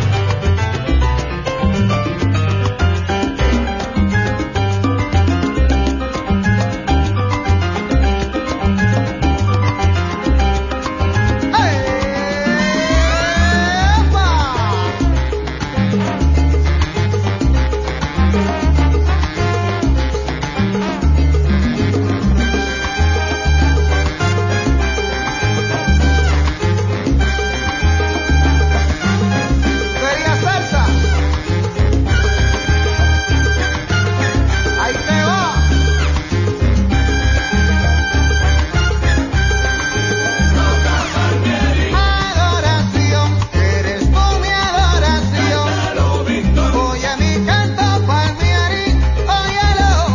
Quería salsa. Ahí te va. Adoración, eres tú mi adoración. Oye mi canto Palmieri, óyelo.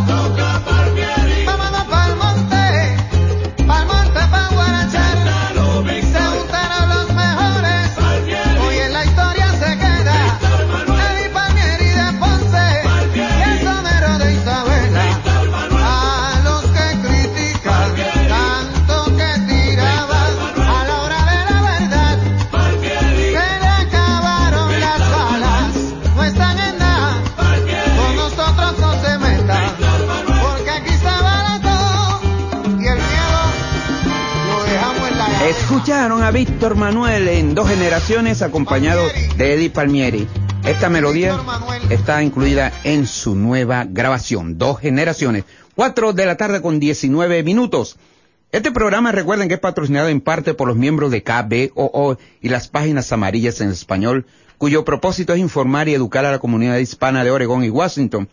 Vámonos pa'l monte, pa'l monte pa' guarachar. Se juntaron los mejores. Hoy en la historia se queda Eddie Palmieri de Ponce y el sonero de Isabela. A los que critican tanto que tiraban a la hora de la verdad, se le acabaron las balas, no están en nada, con nosotros no se metan, porque aquí se vale todo y el miedo lo dejamos en la gaveta.
Escucharon a Víctor Manuel en Dos Generaciones acompañado de Eddie Palmieri. Esta melodía está incluida en su nueva grabación, Dos Generaciones. Cuatro de la tarde con diecinueve minutos. Este programa, recuerden que es patrocinado en parte por los miembros de K B O O y las páginas amarillas en español, cuyo propósito es informar y educar a la comunidad hispana de Oregón y Washington.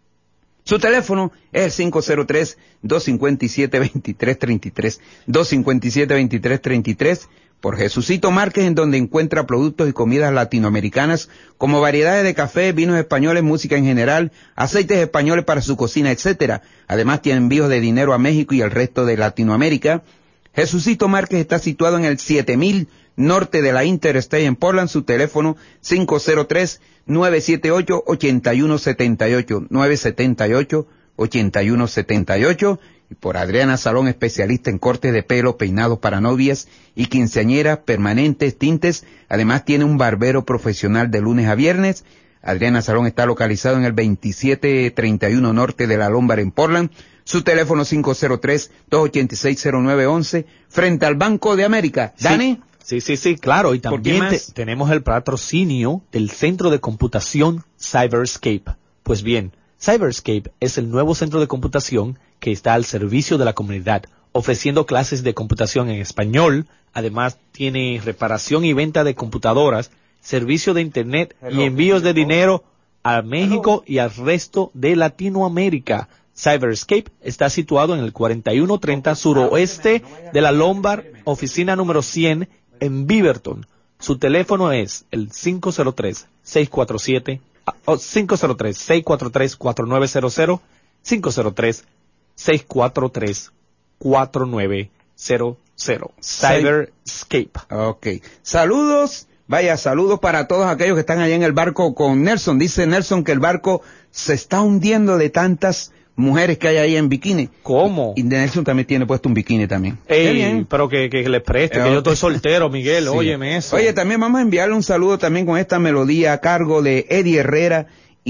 Su teléfono es el cinco cero tres, dos cinco siete, dos tres tres tres, dos cinco siete, dos tres tres tres, por Jesucito Márquez, en donde encuentra productos y comidas latinoamericanas como variedades de café, vinos españoles, música en general, aceites españoles para su cocina, etcétera. Además tiene envíos de dinero a México y el resto de Latinoamérica. Jesucito Márquez está situado en el siete mil norte de la Interstate en Portland. Su teléfono cinco cero tres, nueve siete ocho, ocho uno siete ocho, nueve siete ocho, ocho uno siete ocho. Y por Adriana Salón, especialista en cortes de pelo, peinados para novias y quinceañeras, permanentes, tintes. Además tiene un barbero profesional de lunes a viernes. Adriana Salón está localizado en el veintisiete treinta y uno norte de la Lombard en Portland. Su teléfono cinco cero tres, dos ocho seis, cero nueve once, frente al Banco de América. ¿Dani?
Sí, sí, sí, claro. Y
¿Por qué
también te-
más?
tenemos el patrocinio del Centro de Computación Cyberscape. Pues bien, Cyberscape es el nuevo centro de computación que está al servicio de la comunidad, ofreciendo clases de computación en español. Además, tiene reparación y venta de computadoras, servicio de internet y envíos de dinero a México y al resto de Latinoamérica. Cyberscape está situado en el cuarenta y uno treinta suroeste de la Lombard, oficina número cien en Beaverton. Su teléfono es el cinco cero tres, seis cuatro siete, ah, oh, cinco cero tres, seis cuatro tres, cuatro nueve cero cero, cinco cero tres, seis cuatro tres, cuatro nueve cero cero. Cyberscape.
Ok. Saludos, vaya, saludos para todos aquellos que están allá en el barco con Nelson. Dice Nelson que el barco se está hundiendo de tantas mujeres que hay ahí en bikini.
¿Cómo?
Y Nelson también tiene puesto un bikini también. Qué
Ey,
bien.
pero que, que les preste,
Eh,
que yo estoy soltero, Miguel,
Sí.
óyeme eso.
Oye, también vamos a enviarle un saludo también con esta melodía a cargo de Eddie Herrera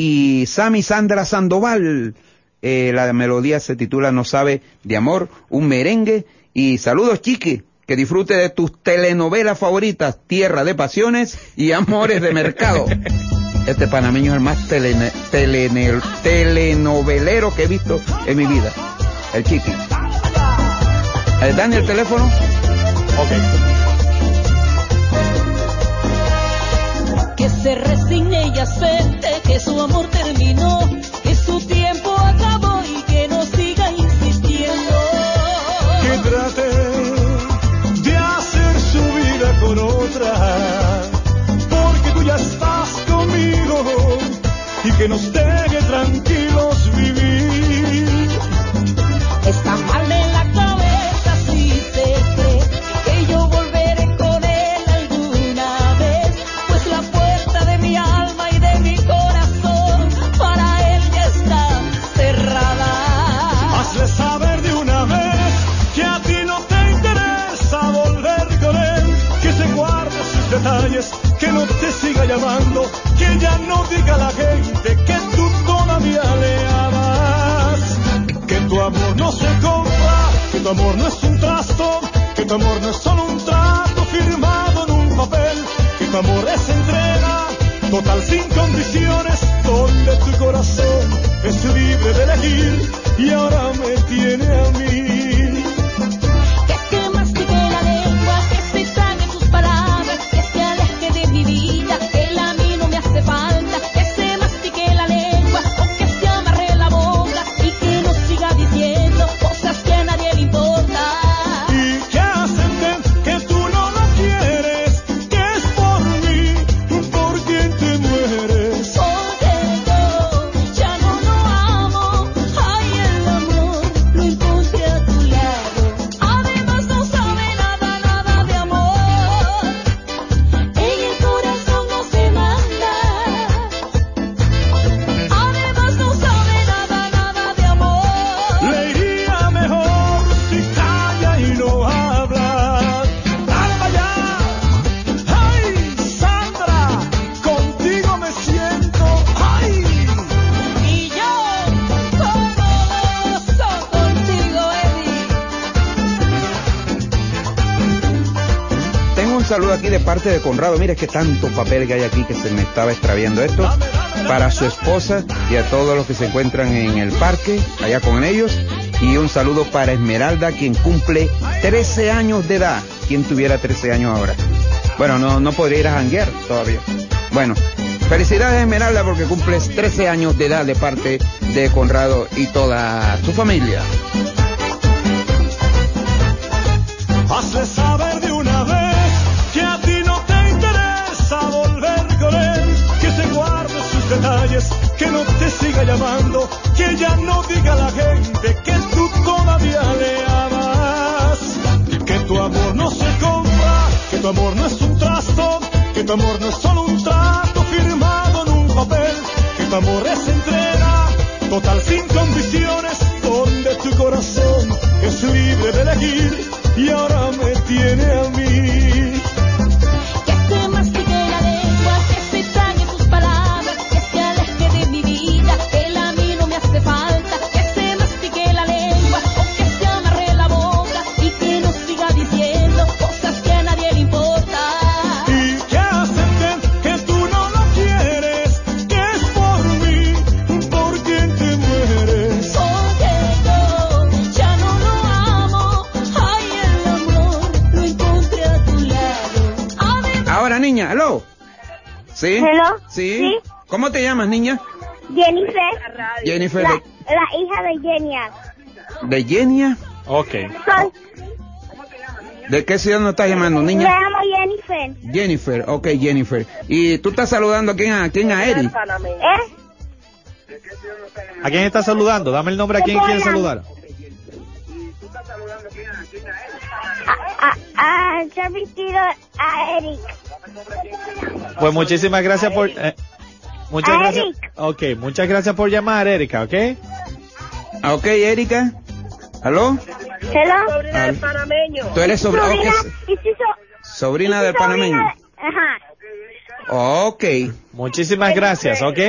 y Sammy Sandra Sandoval. Eh, la melodía se titula No sabe de amor, un merengue. Y saludos, Chiqui, que disfrute de tus telenovelas favoritas, Tierra de Pasiones y Amores de Mercado. Este panameño es el más telene- telene- telenovelero que he visto en mi vida, el Chiqui. Eh, Dani, el teléfono.
Que se resigne y acepte que su amor termina.
que nos deje tranquilos vivir.
Está mal de la cabeza si se cree que yo volveré con él alguna vez, pues la puerta de mi alma y de mi corazón para él ya está cerrada.
Hazle saber de una vez que a ti no te interesa volver con él, que se guarde sus detalles, que no te siga llamando, que ya no diga a la gente que tú todavía le amas, que tu amor no se compra, que tu amor no es un trasto, que tu amor no es solo un trato firmado en un papel, que tu amor es entrega total sin condiciones, donde tu corazón es libre de elegir y ahora me tiene a mí.
Que se mastique la lengua, que se trague sus palabras, que se aleje de mi vida, él a mí no me hace falta. Que se mastique la lengua, o que se amarre la boca y que no siga diciendo cosas que a nadie le importa.
Y que acepten que tú no lo quieres, que es por mí, por quien te mueres.
Porque yo ya no lo amo, ay, el amor lo encontré a tu lado. Además no sabe nada, nada de amor, en el corazón no se manda. Además no sabe nada, nada de amor.
Le iría mejor si calla y no habla. ¡Alma ya! ¡Ay, Sandra! Contigo me siento. ¡Ay!
Y yo como gozo contigo, Eddie.
Tengo un saludo aquí de parte de Conrado. Mira que tanto papel que hay aquí que se me estaba extraviando esto. Para su esposa y a todos los que se encuentran en el parque, allá con ellos. Y un saludo para Esmeralda, quien cumple trece años de edad. ¿Quién tuviera trece años ahora? Bueno, no, no podría ir a janguear todavía. Bueno, felicidades Esmeralda porque cumples trece años de edad de parte de Conrado y toda su familia.
Hazle saber de una vez que a ti no te interesa volver con él, que se guarde sus detalles, que no te siga llamando, que ya no diga a la gente que tú todavía le amas, que tu amor no se compra, que tu amor no es un trasto, que tu amor no es solo un trato firmado en un papel, que tu amor es entrega total sin condiciones, donde tu corazón es libre de elegir y ahora me tiene a mí.
Que se mastique la lengua, que se trague sus palabras, que se aleje de mi vida, él a mí no me hace falta. Que se mastique la lengua, o que se amarre la boca y que no siga diciendo cosas que a nadie le importa.
Y que acepten que tú no lo quieres, que es por mí, por quien te mueres.
Porque yo ya no lo amo, ay, el amor lo encontré a tu lado. Además,
Ahora, niña, ¿aló? ¿Sí?
Hello.
¿Sí?
Sí.
¿Cómo te llamas, niña?
Jennifer.
Jennifer
La,
de,
la hija de Genia.
de Genia.
Ok.
Soy,
¿De qué ciudad nos estás llamando,
me
niña?
llamo Jennifer.
Jennifer, ok, Jennifer. ¿Y tú estás saludando a quién? ¿A quién? ¿A Eri?
¿Eh?
¿A quién está saludando? Dame el nombre a quién quiere saludar.
A, a, a transmitido a Eric.
Pues muchísimas gracias por... eh, muchas
A
gracias.
Eric.
Ok, muchas gracias por llamar, Erika, ¿ok?
Ah, ok, Erika. ¿Aló?
Hello.
Al-
Panameño.
Tú eres sobre... ok,
Sobrina,
so-
y si so-
sobrina
y si
del panameño.
sobrina de- Ajá.
Ok.
Muchísimas gracias, ¿ok?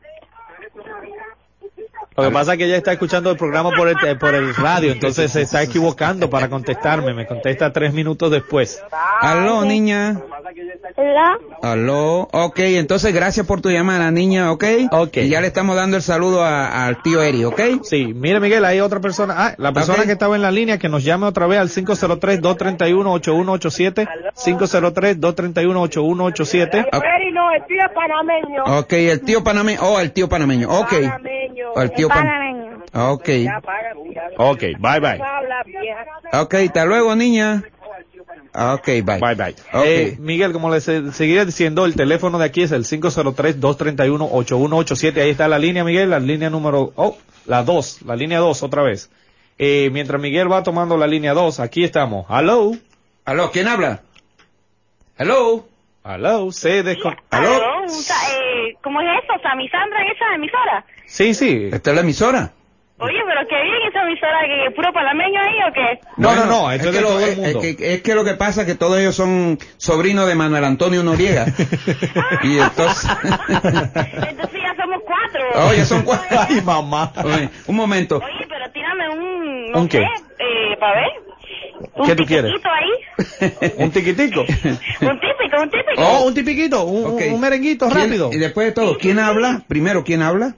Lo que pasa es que ella está escuchando el programa por el, eh, por el radio, entonces se está equivocando para contestarme. Me contesta tres minutos después.
Aló, niña.
Hello.
Aló. Ok, entonces gracias por tu llamada, niña, ¿ok?
Ok.
Y ya le estamos dando el saludo a- al tío Eri, ¿ok?
Sí, mire Miguel, hay otra persona. Ah, la persona
Ok.
que estaba en la línea que nos llame otra vez al cinco cero tres, dos tres uno, ocho uno ocho siete. cinco cero tres, dos tres uno, ocho uno ocho siete.
Eri no, el tío es panameño.
Ok, el tío panameño. Oh, el tío panameño. Ok.
Panameño.
Oh, el tío pan-
Panameño.
Ok.
Ya paga, ya.
Ok, bye bye.
Habla, vieja.
Ok, hasta luego, niña. Ah, ok, bye.
Bye, bye.
Ok.
Eh, Miguel, como les eh, seguía diciendo, el teléfono de aquí es el cinco cero tres, dos tres uno, ocho uno ocho siete. Ahí está la línea, Miguel, la línea número... Oh, la dos, la línea dos otra vez. Eh, mientras Miguel va tomando la línea dos, aquí estamos. Hello.
Hello, ¿quién habla? Hello.
Hello, se descon...
Aló,
Hello.
un sa- eh, ¿cómo es eso? ¿Samisandra en esa emisora?
Sí, sí.
¿Esta es la emisora?
Oye, pero qué bien esa emisora, que puro palameño ahí o qué?
No, no,
Bueno,
no, esto es de
lo-
todo el
es-
mundo.
Es que, es que lo que pasa es que todos ellos son sobrinos de Manuel Antonio Noriega. Y entonces...
Entonces ya somos cuatro.
Oh, ya son cuatro.
Ay, mamá.
Oye, un momento.
Oye, pero tírame un, no
¿Un
sé,
qué?
eh, para ver. Un
¿Qué tú quieres?
tiquitito ahí.
¿Un tiquitico?
Un típico, un típico.
Oh, un tipiquito, un,
Ok.
un merenguito
¿Quién-
rápido.
Y después de todo, ¿quién habla? Primero, ¿quién habla?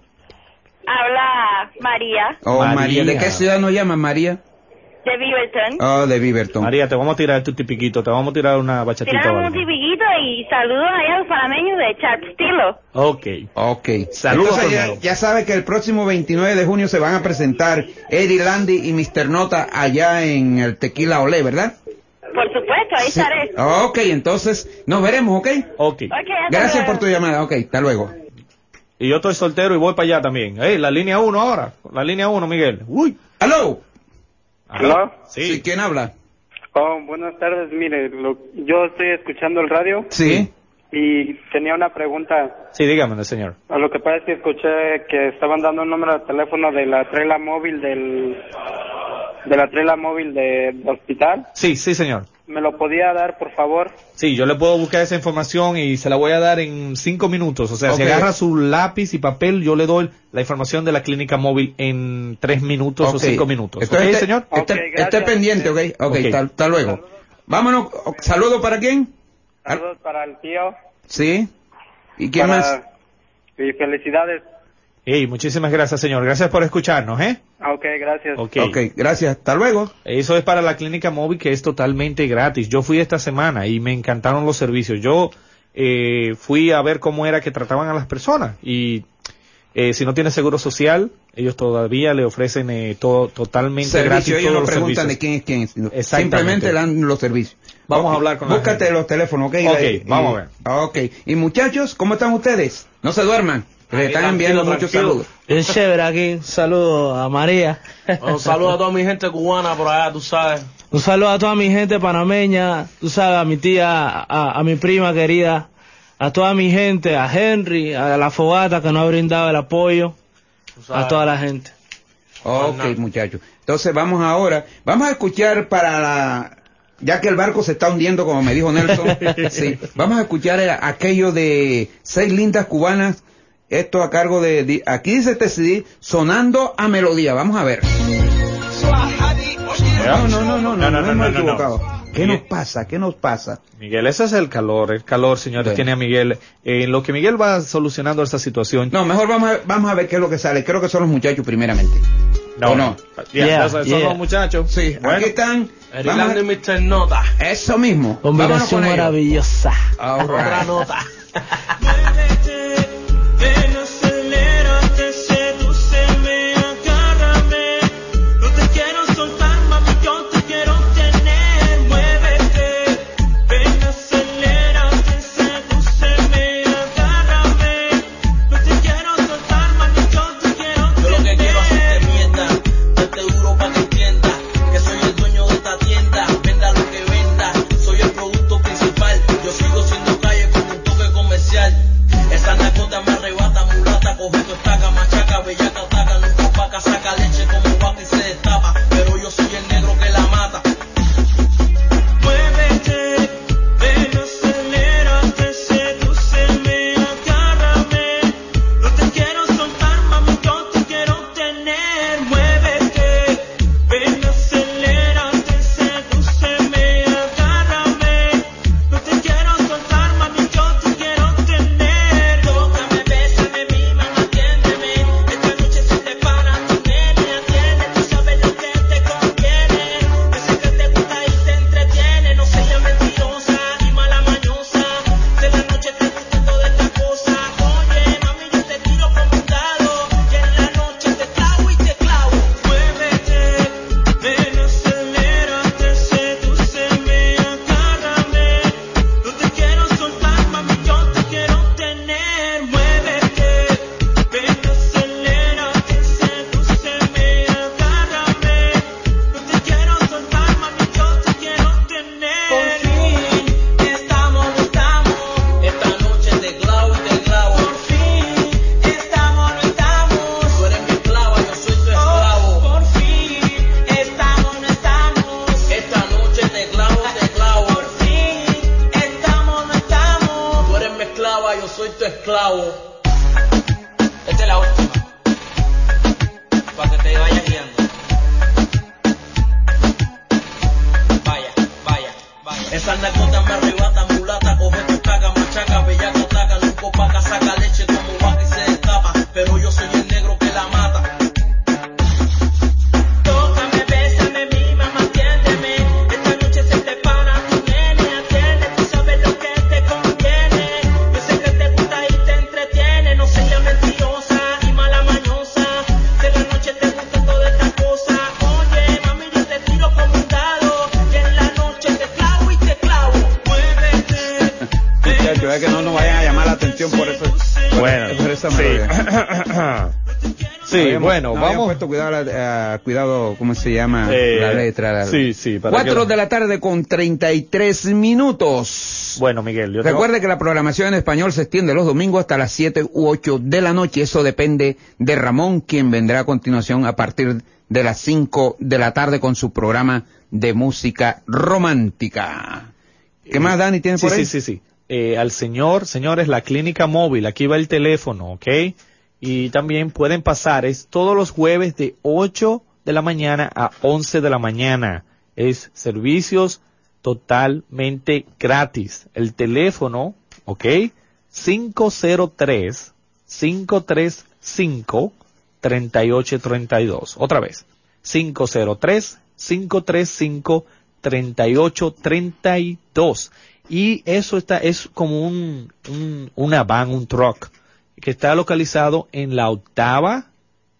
Habla María,
Oh, María.
María.
¿De qué ciudad nos llama María?
de Beaverton.
Oh, de Beaverton.
María, te vamos a tirar tu tipiquito, te vamos a tirar una bachatita. o
Tírame un
algo.
tipiquito y saludos allá a los panameños de Chatstilo.
Ok.
Ok.
Saludos,
Entonces, ya,
Tornado.
ya sabe que el próximo veintinueve de junio se van a presentar Eddie Landy y mister Nota allá en el Tequila Olé, ¿verdad?
Por supuesto, ahí
Sí.
estaré.
Ok, entonces nos veremos, ¿ok?
Ok.
Ok, hasta
Gracias
luego.
por tu llamada, ok, hasta luego.
Y yo estoy soltero y voy para allá también. Ey, la línea uno ahora. La línea uno, Miguel. Uy.
¿Aló?
¿Aló?
Sí.
¿Quién habla?
Oh, buenas tardes, mire, lo- yo estoy escuchando el radio
Sí.
y tenía una pregunta.
Sí, dígame, señor.
A lo que pasa es que escuché que estaban dando un número de teléfono de la trela móvil del de la trela móvil de- del hospital.
Sí, sí, señor.
¿Me lo podía dar, por favor?
Sí, yo le puedo buscar esa información y se la voy a dar en cinco minutos. O sea, si
Ok.
agarra su lápiz y papel, yo le doy la información de la clínica móvil en tres minutos o
Ok.
cinco minutos.
Entonces,
¿Ok,
este-
señor?
este-
Ok,
esté
gracias.
pendiente, ok. Ok,
Ok.
hasta hasta luego. Vámonos. o- ¿Saludo para quién?
Saludos para el tío.
Sí. ¿Y quién
para-
más?
Y felicidades.
Ey, muchísimas gracias, señor. Gracias por escucharnos, ¿eh?
Ah, Ok, gracias.
Ok.
Ok, gracias. Hasta luego.
Eso es para la clínica móvil, que es totalmente gratis. Yo fui esta semana y me encantaron los servicios. Yo eh, fui a ver cómo era que trataban a las personas y eh, si no tiene seguro social, ellos todavía le ofrecen eh, todo totalmente gratis
Servicio, ellos
todos
no
los
preguntan
servicios.
de quién es quién. sino
Exactamente.
Simplemente dan los servicios.
Vamos
Ok,
a hablar con la
Búscate
gente.
los teléfonos, ¿ok?
Ok,
Y-
vamos a ver.
Ok. Y muchachos, ¿cómo están ustedes? No se duerman. Les
Ahí,
están
tranquilo,
enviando muchos
tranquilo.
saludos.
Bien chévere aquí. Un saludo a María.
Un saludo a toda mi gente cubana por allá, tú sabes.
Un saludo a toda mi gente panameña. Tú sabes, a mi tía, a, a mi prima querida. A toda mi gente, a Henry, a la fogata que nos ha brindado el apoyo.
Tú sabes.
A toda la gente.
Ok,
Nada.
muchachos. Entonces vamos ahora, vamos a escuchar para la, ya que el barco se está hundiendo, como me dijo Nelson, sí, vamos a escuchar a- aquello de Seis Lindas Cubanas, esto a cargo de, de- aquí dice este C D, sonando a melodía, vamos a ver. No, no, no, no, no, no, no, hemos equivocado. ¿Qué nos pasa? ¿Qué nos pasa?
Miguel, ese es el calor, el calor, señores,
Bueno.
tiene a Miguel. Eh, en lo que Miguel va solucionando esta situación.
No, mejor vamos a, vamos a ver qué es lo que sale. Creo que son los muchachos primeramente. ¿O no?
Ya,
Yeah,
esos son
yeah.
los muchachos.
Sí,
Bueno.
aquí están. Vamos
Erilando y
a-
mister Nota.
Eso mismo. Vámonos
Combinación
con ellos.
maravillosa.
All right.
Otra nota.
Muévete, ven, acelérate, sedúceme, agárrame. No te quiero soltar, mami, yo te quiero tener. Muévete, ven, acelérate, sedúceme, agárrame. No te quiero soltar, mami, yo te quiero tener.
Yo lo que quiero es hacerte mierda, darte duro pa' que entiendas que soy el dueño de esta tienda. Venda lo que venda, soy el producto principal. Yo sigo siendo calle con un toque comercial. Esa
Sí,
Habíamos-
bueno,
no habían
vamos.
puesto cuidado, a la- a- cuidado, ¿cómo se llama?
Eh,
la letra. La-
sí, sí, para
Cuatro
que-
de la tarde con treinta y tres minutos.
Bueno, Miguel, yo tengo-
Recuerde que la programación en español se extiende los domingos hasta las siete u ocho de la noche. Eso depende de Ramón, quien vendrá a continuación a partir de las cinco de la tarde con su programa de música romántica. ¿Qué más, Dani, tiene
Sí,
por ahí?
sí, sí, sí. Eh, al señor, señores, la clínica móvil, aquí va el teléfono, ¿ok? Y también pueden pasar, es todos los jueves de ocho de la mañana a once de la mañana. Es servicios totalmente gratis. El teléfono, ¿ok? cinco cero tres, cinco tres cinco, tres ocho tres dos. Otra vez, cinco cero tres, cinco tres cinco, tres ocho tres dos. Y eso está, es como un, un, una van, un truck, que está localizado en la octava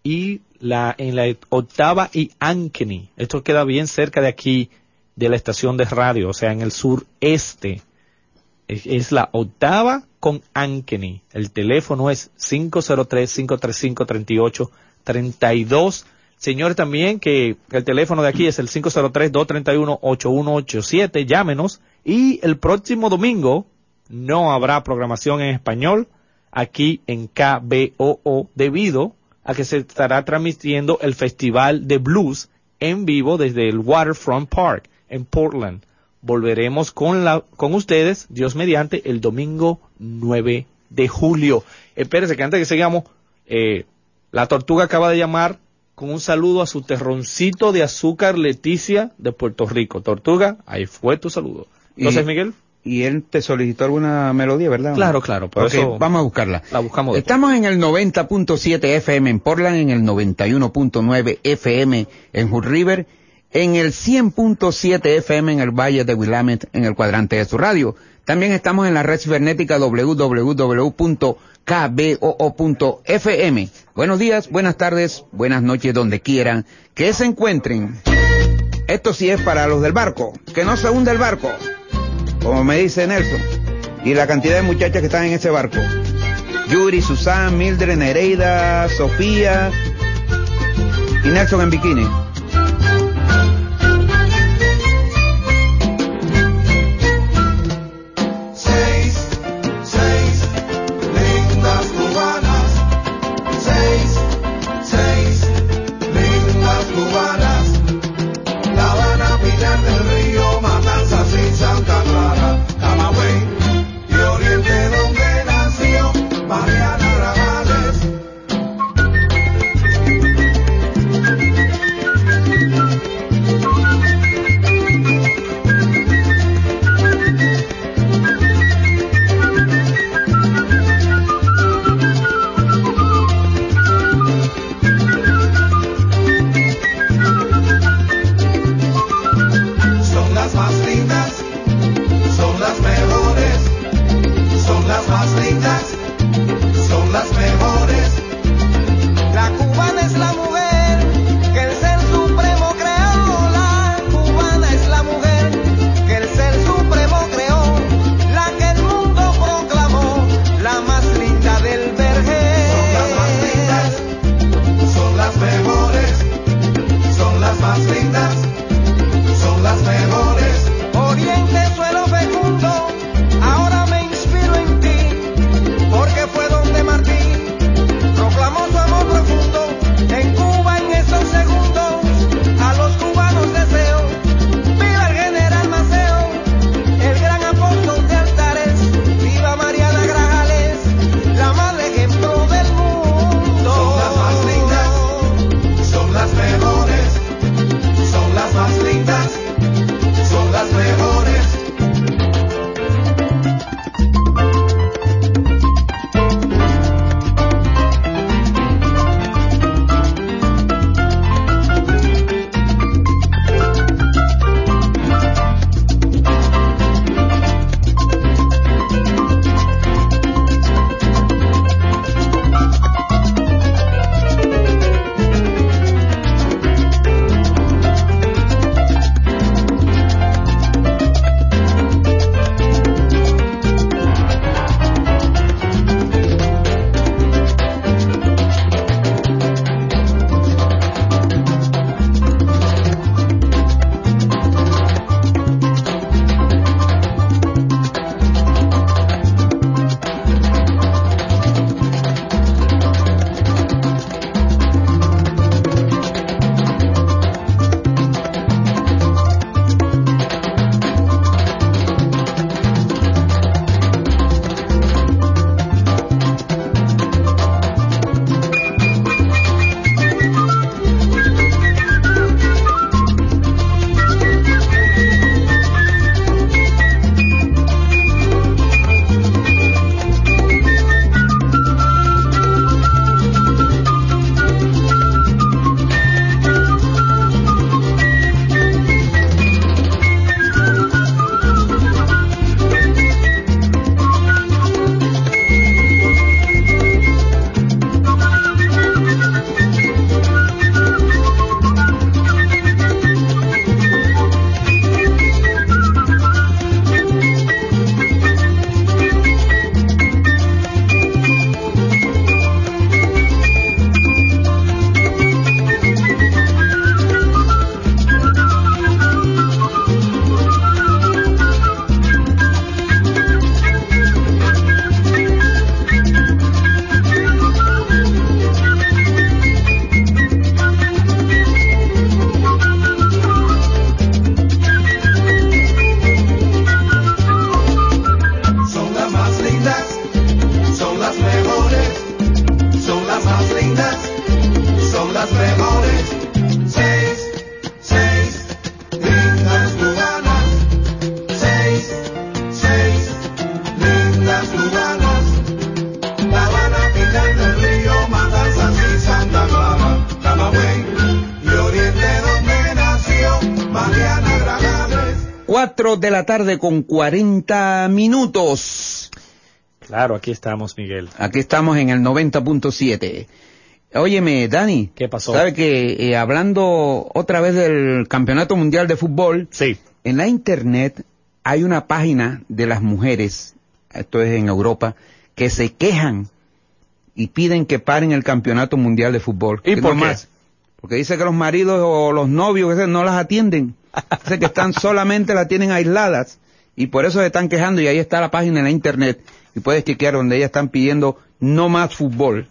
y la, en la octava y Ankeny. Esto queda bien cerca de aquí, de la estación de radio, o sea, en el sureste. Es, es la octava con Ankeny. El teléfono es cinco cero tres, cinco tres cinco, tres ocho tres dos. Señores, también que el teléfono de aquí es el cinco cero tres, dos tres uno, ocho uno ocho siete. Llámenos. Y el próximo domingo no habrá programación en español aquí en K B O O debido a que se estará transmitiendo el Festival de Blues en vivo desde el Waterfront Park en Portland. Volveremos con la con ustedes, Dios mediante, el domingo nueve de julio. Espérese que antes que sigamos, eh, la Tortuga acaba de llamar con un saludo a su terroncito de azúcar Leticia de Puerto Rico. Tortuga, ahí fue tu saludo. Entonces,
Y-
Miguel.
Y él te solicitó alguna melodía, ¿verdad?
Claro, claro, por
Ok,
eso
vamos a buscarla.
la buscamos después.
Estamos en el noventa punto siete F M en Portland, en el noventa y uno punto nueve F M en Hood River, en el cien punto siete F M en el Valle de Willamette, en el cuadrante de su radio. También estamos en la red cibernética doble u doble u doble u punto k b o o punto f m. Buenos días, buenas tardes, buenas noches, donde quieran que se encuentren. Esto sí es para los del barco, que no se hunda el barco, como me dice Nelson, y la cantidad de muchachas que están en ese barco. Yuri, Susan, Mildred, Nereida, Sofía y Nelson en bikini.
Seis, seis, lindas cubanas. Seis, seis, lindas cubanas. La Habana, Pinar del Río, Matanzas y Santa Clara. Camagüey y Oriente donde nació Mariana Grajales.
las mejores. Seis, seis, lindas cubanas. Seis, seis, lindas cubanas. La Habana, Pinar del Río, Matanzas y Santa Clara, Camagüey y Oriente donde nació Mariana Granados.
Cuatro de la tarde con cuarenta minutos.
Claro, aquí estamos, Miguel.
Aquí estamos en el noventa punto siete. Óyeme, Dani.
¿Qué pasó?
¿Sabe que eh, hablando otra vez del Campeonato Mundial de Fútbol?
Sí.
En la internet hay una página de las mujeres, esto es en Europa, que se quejan y piden que paren el Campeonato Mundial de Fútbol.
¿Y por
no
qué?
más? Porque dice que los maridos o los novios que sea, no las atienden. Dice que están solamente las tienen aisladas y por eso se están quejando y ahí está la página en la internet y puedes chequear donde ellas están pidiendo no más fútbol.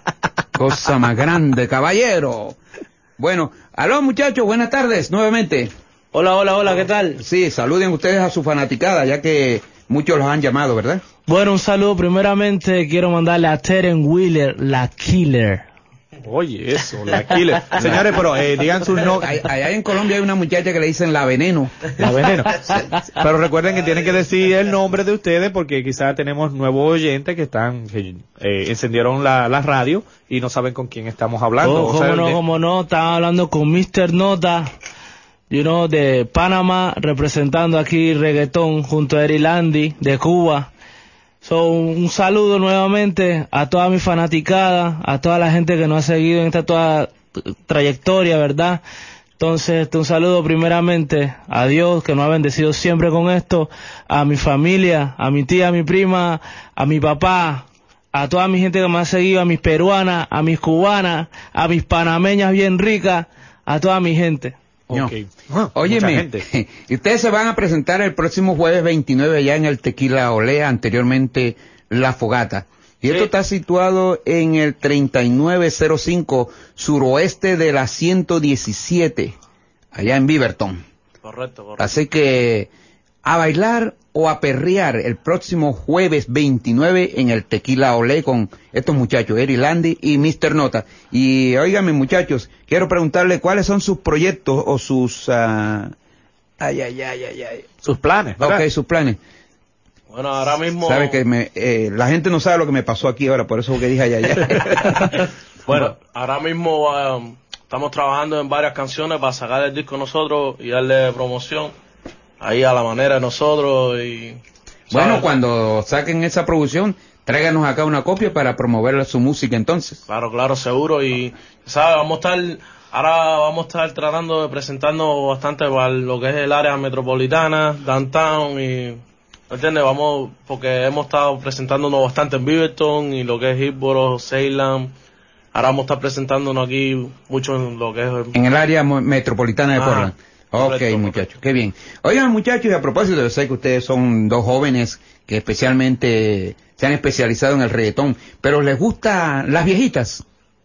Cosa más grande, caballero. Bueno, aló muchachos, buenas tardes nuevamente.
Hola, hola, hola, ¿qué tal?
Sí, saluden ustedes a su fanaticada ya que muchos los han llamado, ¿verdad?
Bueno, un saludo. Primeramente quiero mandarle a Teren Wheeler, la Killer.
Oye, eso, la Killer. Señores, pero eh, digan sus no.
Ay- Allá en Colombia hay una muchacha que le dicen la veneno.
La veneno. Pero recuerden que tienen que decir el nombre de ustedes porque quizás tenemos nuevos oyentes que están, que eh, encendieron la, la radio y no saben con quién estamos hablando.
Oh,
O sea,
cómo no,
de-
cómo no, estaba hablando con mister Nota, you know, de Panamá, representando aquí reggaetón junto a Eri Landy, de Cuba. So, un saludo nuevamente a toda mi fanaticada, a toda la gente que nos ha seguido en esta toda trayectoria, ¿verdad? Entonces, este, un saludo primeramente a Dios, que nos ha bendecido siempre con esto, a mi familia, a mi tía, a mi prima, a mi papá, a toda mi gente que me ha seguido, a mis peruanas, a mis cubanas, a mis panameñas bien ricas, a toda mi gente.
Ok. Mucha
Óyeme,
gente.
y ustedes se van a presentar el próximo jueves veintinueve allá en el Tequila Olea, anteriormente La Fogata. Y esto está situado en el treinta y nueve cero cinco suroeste de la ciento diecisiete, allá en Beaverton.
Correcto, correcto.
Así que a bailar o a perrear el próximo jueves veintinueve en el Tequila Olé con estos muchachos, Eri Landy y mister Nota. Y óigame muchachos, quiero preguntarle cuáles son sus proyectos o sus... ah, ay, ay, ay, ay, ay.
Sus planes, ¿verdad?
Ok, sus planes.
Bueno, ahora mismo...
Sabe que me, eh, la gente no sabe lo que me pasó aquí ahora, por eso que dije ay, ay, ay.
Bueno, ahora mismo um, estamos trabajando en varias canciones para sacar el disco nosotros y darle promoción ahí a la manera de nosotros y...
Bueno,
¿sabes?
cuando saquen esa producción, tráiganos acá una copia para promover su música entonces.
Claro, claro, seguro. Y, ¿sabes? Vamos a estar, ahora vamos a estar tratando de presentarnos bastante para lo que es el área metropolitana, downtown y, ¿me entiendes? Vamos, porque hemos estado presentándonos bastante en Beaverton y lo que es Hillsborough, Salem. Ahora vamos a estar presentándonos aquí mucho en lo que es...
En el área mo- metropolitana de
Ah,
Portland. Ok,
correcto,
muchachos, qué bien. Oigan, muchachos, y a propósito, yo sé que ustedes son dos jóvenes que especialmente se han especializado en el reggaetón, pero ¿les gustan las viejitas?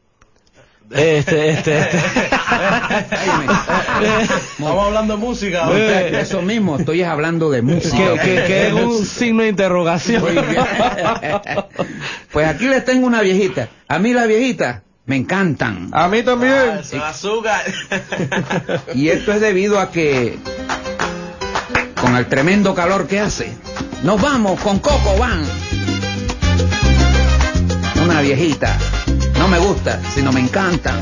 Este, este, este.
Estamos hablando de música.
Muchachos, eso mismo, estoy hablando de música.
que, que, que es un signo de interrogación.
Muy bien. Pues aquí les tengo una viejita. A mí las viejitas me encantan.
A mí también.
Ah, eso es azúcar.
Y esto es debido a que con el tremendo calor que hace, nos vamos con Coco Van. Una viejita. No me gusta, sino me encantan.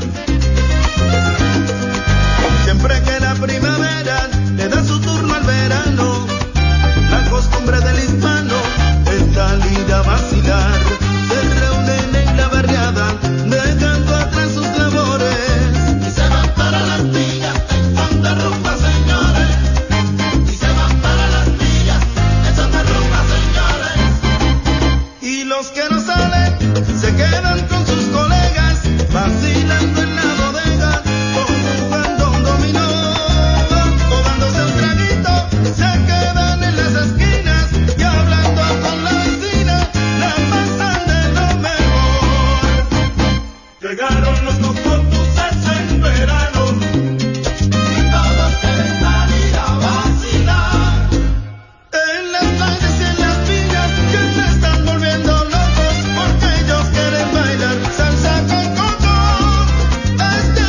Siempre que la primavera le da su turno al verano, la costumbre del hispano es salir a vacilar. Se reúnen en la barriada, dejando atrás sus labores y se van para las villas echando rumba, señores. Y se van para las villas echando rumba, señores. Y los que no salen se quedan con sus colegas vacilando en la bodega, jugando un dominó o dándose un traguito. Se quedan en las esquinas y hablando con la vecina, la pasan de lo mejor. Llegaron los cocotusas en verano y todos quieren salir a vacilar. En las playas y en las villas que se están volviendo locos porque ellos quieren bailar salsa con coco. Este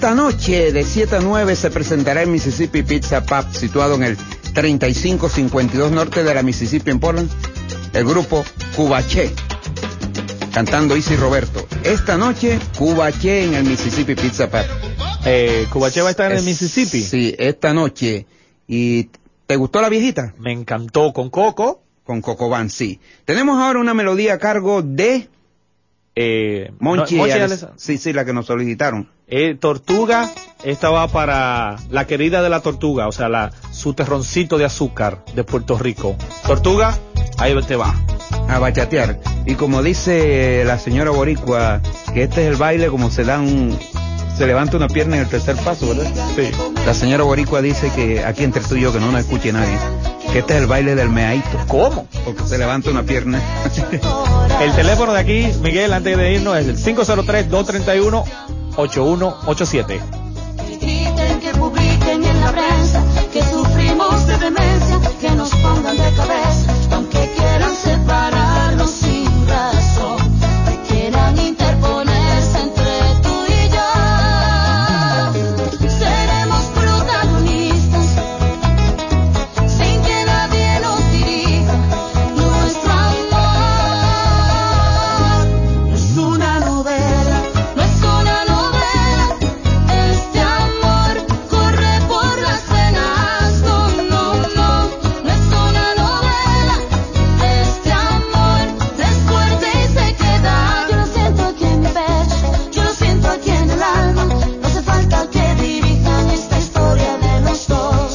Esta noche de siete a nueve se presentará el Mississippi Pizza Pub, situado en el treinta y cinco cincuenta y dos norte de la Mississippi en Portland, el grupo Cubaché, cantando Easy Roberto. Esta noche, Cubaché en el Mississippi Pizza Pub.
Eh, ¿Cubaché va a estar en
Es-
el Mississippi?
Sí, esta noche. ¿Y te gustó la viejita?
Me encantó, con Coco.
Con Coco Van, sí. Tenemos ahora una melodía a cargo de
Eh,
Monchi.
no, Monchi
y Alex-
Alex-
Sí, sí, la que nos solicitaron.
Eh, tortuga, esta va para la querida de la tortuga, o sea, la, su terroncito de azúcar de Puerto Rico. Tortuga, ahí te va.
A bachatear. Y como dice la señora Boricua, que este es el baile como se dan, se levanta una pierna en el tercer paso, ¿verdad?
Sí.
La señora Boricua dice que aquí entre tú y yo, que no nos escuche nadie, que este es el baile del meadito.
¿Cómo?
Porque se levanta una pierna.
El teléfono de aquí, Miguel, antes de irnos, es el cinco cero tres, dos tres uno, ocho uno ocho siete.
Que griten, que publiquen en la prensa que sufrimos de demencia, que nos pongan de cabeza, aunque quieran separarnos sin razón, que quieran interponerse entre tú y yo. Seremos protagonistas sin que nadie nos dirija. Nuestro amor no es una novela, no es una novela. Este amor corre por las venas, no, no, no, no es una novela. Este amor es fuerte y se queda. Yo lo siento aquí en mi pecho, yo lo siento aquí en el alma. No hace falta que dirijan esta historia de los dos.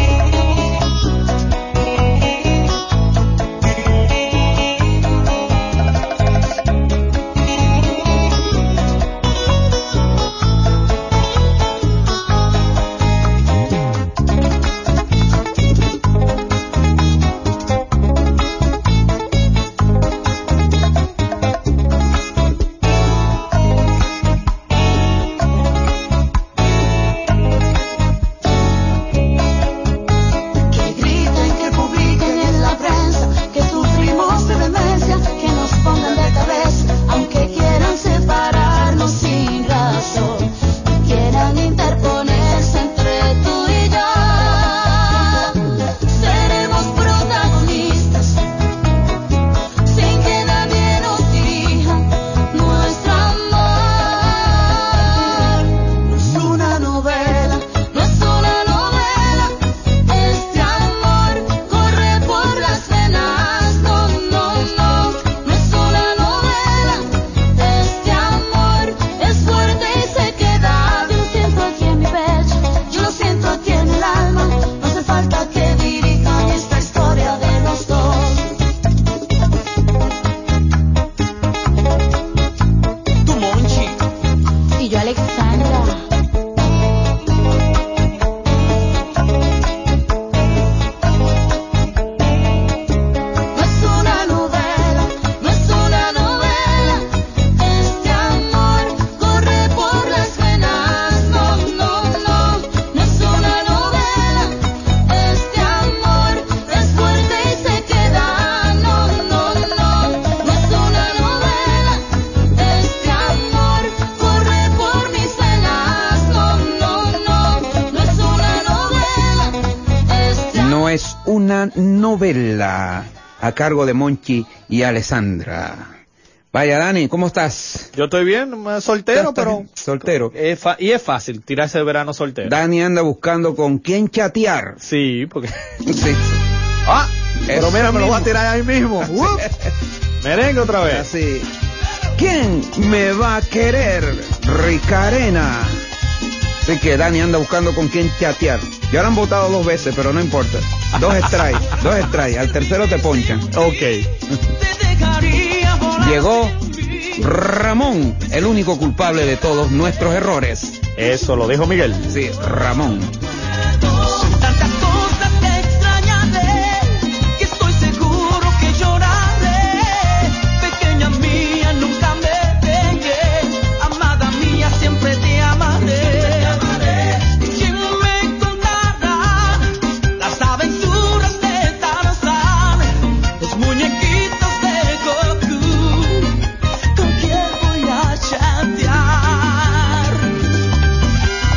Que griten, que publiquen en la prensa que sufrimos de demencia, que nos pongan de cabeza, aunque quieran separarnos sin razón, que quieran interponerse entre tú y yo. Seremos protagonistas sin que nadie nos dirija. Nuestro amor no es una novela, no es una novela. Este amor corre por las venas, no, no, no, no es una novela. Este amor es fuerte y se queda. Yo lo siento aquí en mi pecho, yo lo siento aquí en el alma. No hace falta que dirijan esta historia de los dos.
Tu Monchi.
Y yo Alexandra. No es una novela, no es una novela. Este amor corre por las venas, no, no, no, no es una novela. Este amor es fuerte y se queda, no, no, no, no es una novela. Este amor corre por mis venas, no, no, no, no es una novela. Este
No es una novela, a cargo de Monchi y Alessandra. Vaya, Dani, ¿cómo estás?
Yo estoy bien, eh, soltero,
¿Estás
pero...
bien? Soltero.
es fa- y es fácil tirarse el verano soltero.
Dani anda buscando con quién chatear.
Sí, porque...
Sí.
Ah, pero
Eso
mira, me lo voy a
mismo.
tirar ahí mismo. Uf. Merengue otra vez.
Así. ¿Quién me va a querer? Ricarena. Así que Dani anda buscando con quién chatear. Ya lo han votado dos veces, pero no importa. Dos strikes, dos strikes. Al tercero te ponchan.
Ok.
Llegó Ramón, el único culpable de todos nuestros errores.
Eso lo dijo Miguel.
Sí, Ramón.
Tantas cosas que extrañaré, que estoy seguro que lloraré. Pequeña mía, nunca me dejes. Amada mía, siempre te amaré. ¿Quién me contará las aventuras de Tarzán? Los muñequitos de Goku. ¿Con quién voy a chatear?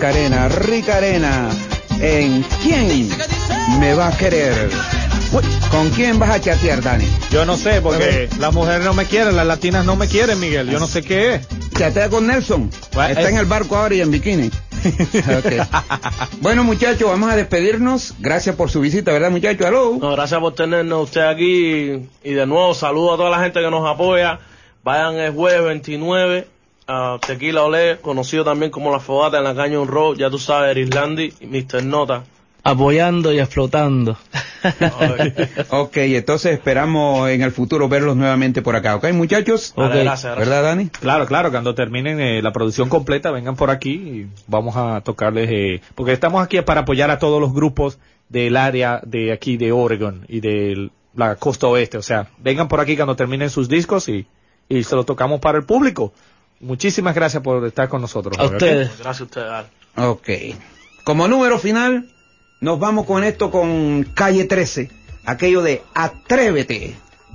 Macarena, rica arena. ¿En quién me va a querer? Uy, ¿con quién vas a chatear, Dani?
Yo no sé, porque las mujeres no me quieren, las latinas no me quieren, Miguel. Yo no sé qué es.
Chatea con Nelson.
Bueno,
Está
es-
en el barco ahora y en bikini. Ok. Bueno, muchachos, vamos a despedirnos. Gracias por su visita, ¿verdad, muchachos? Aló.
No, gracias por tenernos usted aquí. Y de nuevo, saludo a toda la gente que nos apoya. Vayan el jueves veintinueve a Tequila Olé, conocido también como La Fogata en la Canyon Road. Ya tú sabes, Islandi y mister Nota.
Apoyando y explotando.
Ok, entonces esperamos en el futuro verlos nuevamente por acá. Ok, muchachos.
Ok.
Vale, gracias, gracias.
¿Verdad, Dani?
Claro, claro, cuando terminen eh, la producción completa, vengan por aquí y vamos a tocarles, eh, porque estamos aquí para apoyar a todos los grupos del área de aquí de Oregon y de la costa oeste. O sea, vengan por aquí cuando terminen sus discos y, y se lo tocamos para el público. Muchísimas gracias por estar con nosotros.
A
¿ok?
ustedes.
Gracias a ustedes. Al.
Ok. Como número final, nos vamos con esto con Calle trece. Aquello de Atrévete.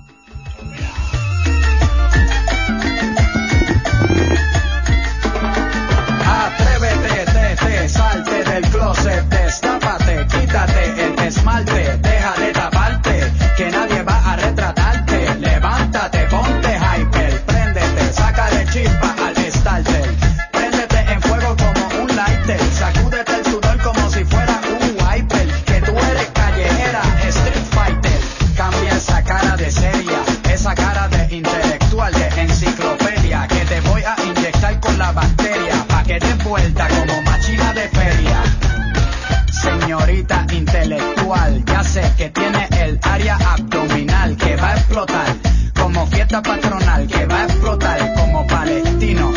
Atrévete, te, te, salte del closet, destápate, quítate el esmalte, deja de taparte, que nadie va a retratarte. Levántate, ponte hyper, préndete, sácale chispa al starter. Préndete en fuego como un lighter, sacúdete el sudor como si fuera un wiper. Que tú eres callejera, street fighter. Cambia esa cara de seria, esa cara de intelectual, de enciclopedia, que te voy a inyectar con la bacteria, pa' que te vuelta como machina de feria. Señorita intelectual, ya sé que tiene el área abdominal que va a explotar como fiesta patronal, que va a explotar como palestino.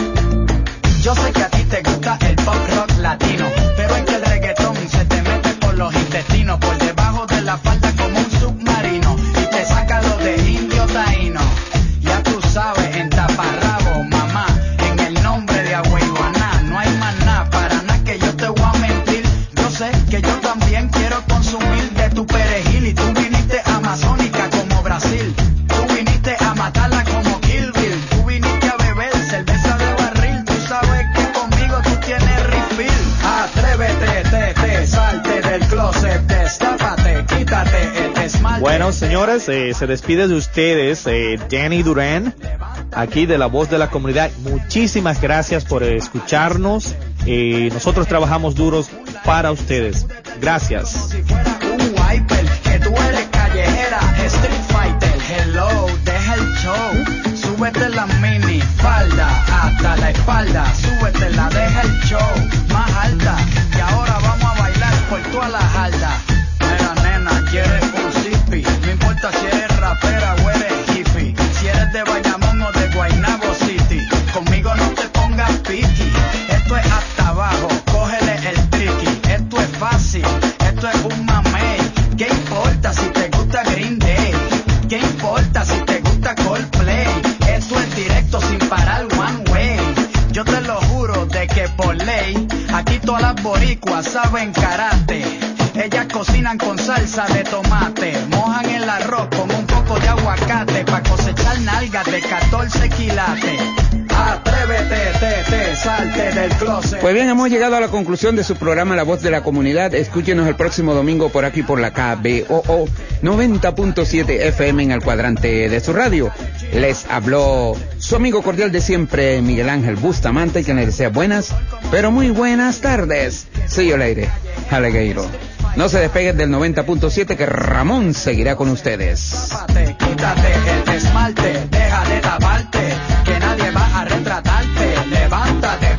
Yo sé que a ti te gusta el pop rock latino, pero es que el reggaetón se te mete por los intestinos, por debajo de la falda como un submarino, y te saca lo de indio taíno. Ya tú sabes, en taparrabo, mamá, en el nombre de Agüeyuaná, no hay más nada, para nada que yo te voy a mentir. Yo sé que yo también quiero consumir de tu perejil, y tú viniste amazónica como Brasil, tú viniste a matarla como Kill Bill, tú viniste a beber cerveza de barril, tú sabes que conmigo tú tienes refill. Atrévete, te, te, salte del closet, destápate, quítate el esmalte.
Bueno, señores, eh, se despide de ustedes eh, Danny Durán, aquí de La Voz de la Comunidad. Muchísimas gracias por eh, escucharnos. Eh, nosotros trabajamos duros para ustedes. Gracias.
Un wiper, que tú eres callejera, street fighter. Hello, deja el show, súbete la mini falda hasta la espalda, súbetela, deja el show más alta, y ahora vamos a bailar por toda la jarda. Mira, nena, quieres un zippy, no importa si eres rapera o eres hippie, si eres de Bayamón o de Guaynabo City, conmigo no te pongas piqui. Esto es hasta abajo, cógele el tricky, esto es fácil, esto es un mamey. ¿Qué importa si te gusta Green Day? ¿Qué importa si te gusta Coldplay? Esto es directo sin parar one way. Yo te lo juro de que por ley, aquí todas las boricuas saben karate. Ellas cocinan con salsa de tomate, mojan el arroz con un poco de aguacate, pa' cosechar nalgas de catorce quilates. Atrévete, te, te, salte del closet.
Pues bien, hemos llegado a la conclusión de su programa La Voz de la Comunidad. Escúchenos el próximo domingo por aquí por la K B O O noventa punto siete F M en el cuadrante de su radio. Les habló su amigo cordial de siempre, Miguel Ángel Bustamante, que les desea buenas, pero muy buenas tardes. See you later, alligator. No se despeguen del noventa punto siete, que Ramón seguirá con ustedes.
Quítate el esmalte, deja de taparte, que nadie va a retratarte. Levántate,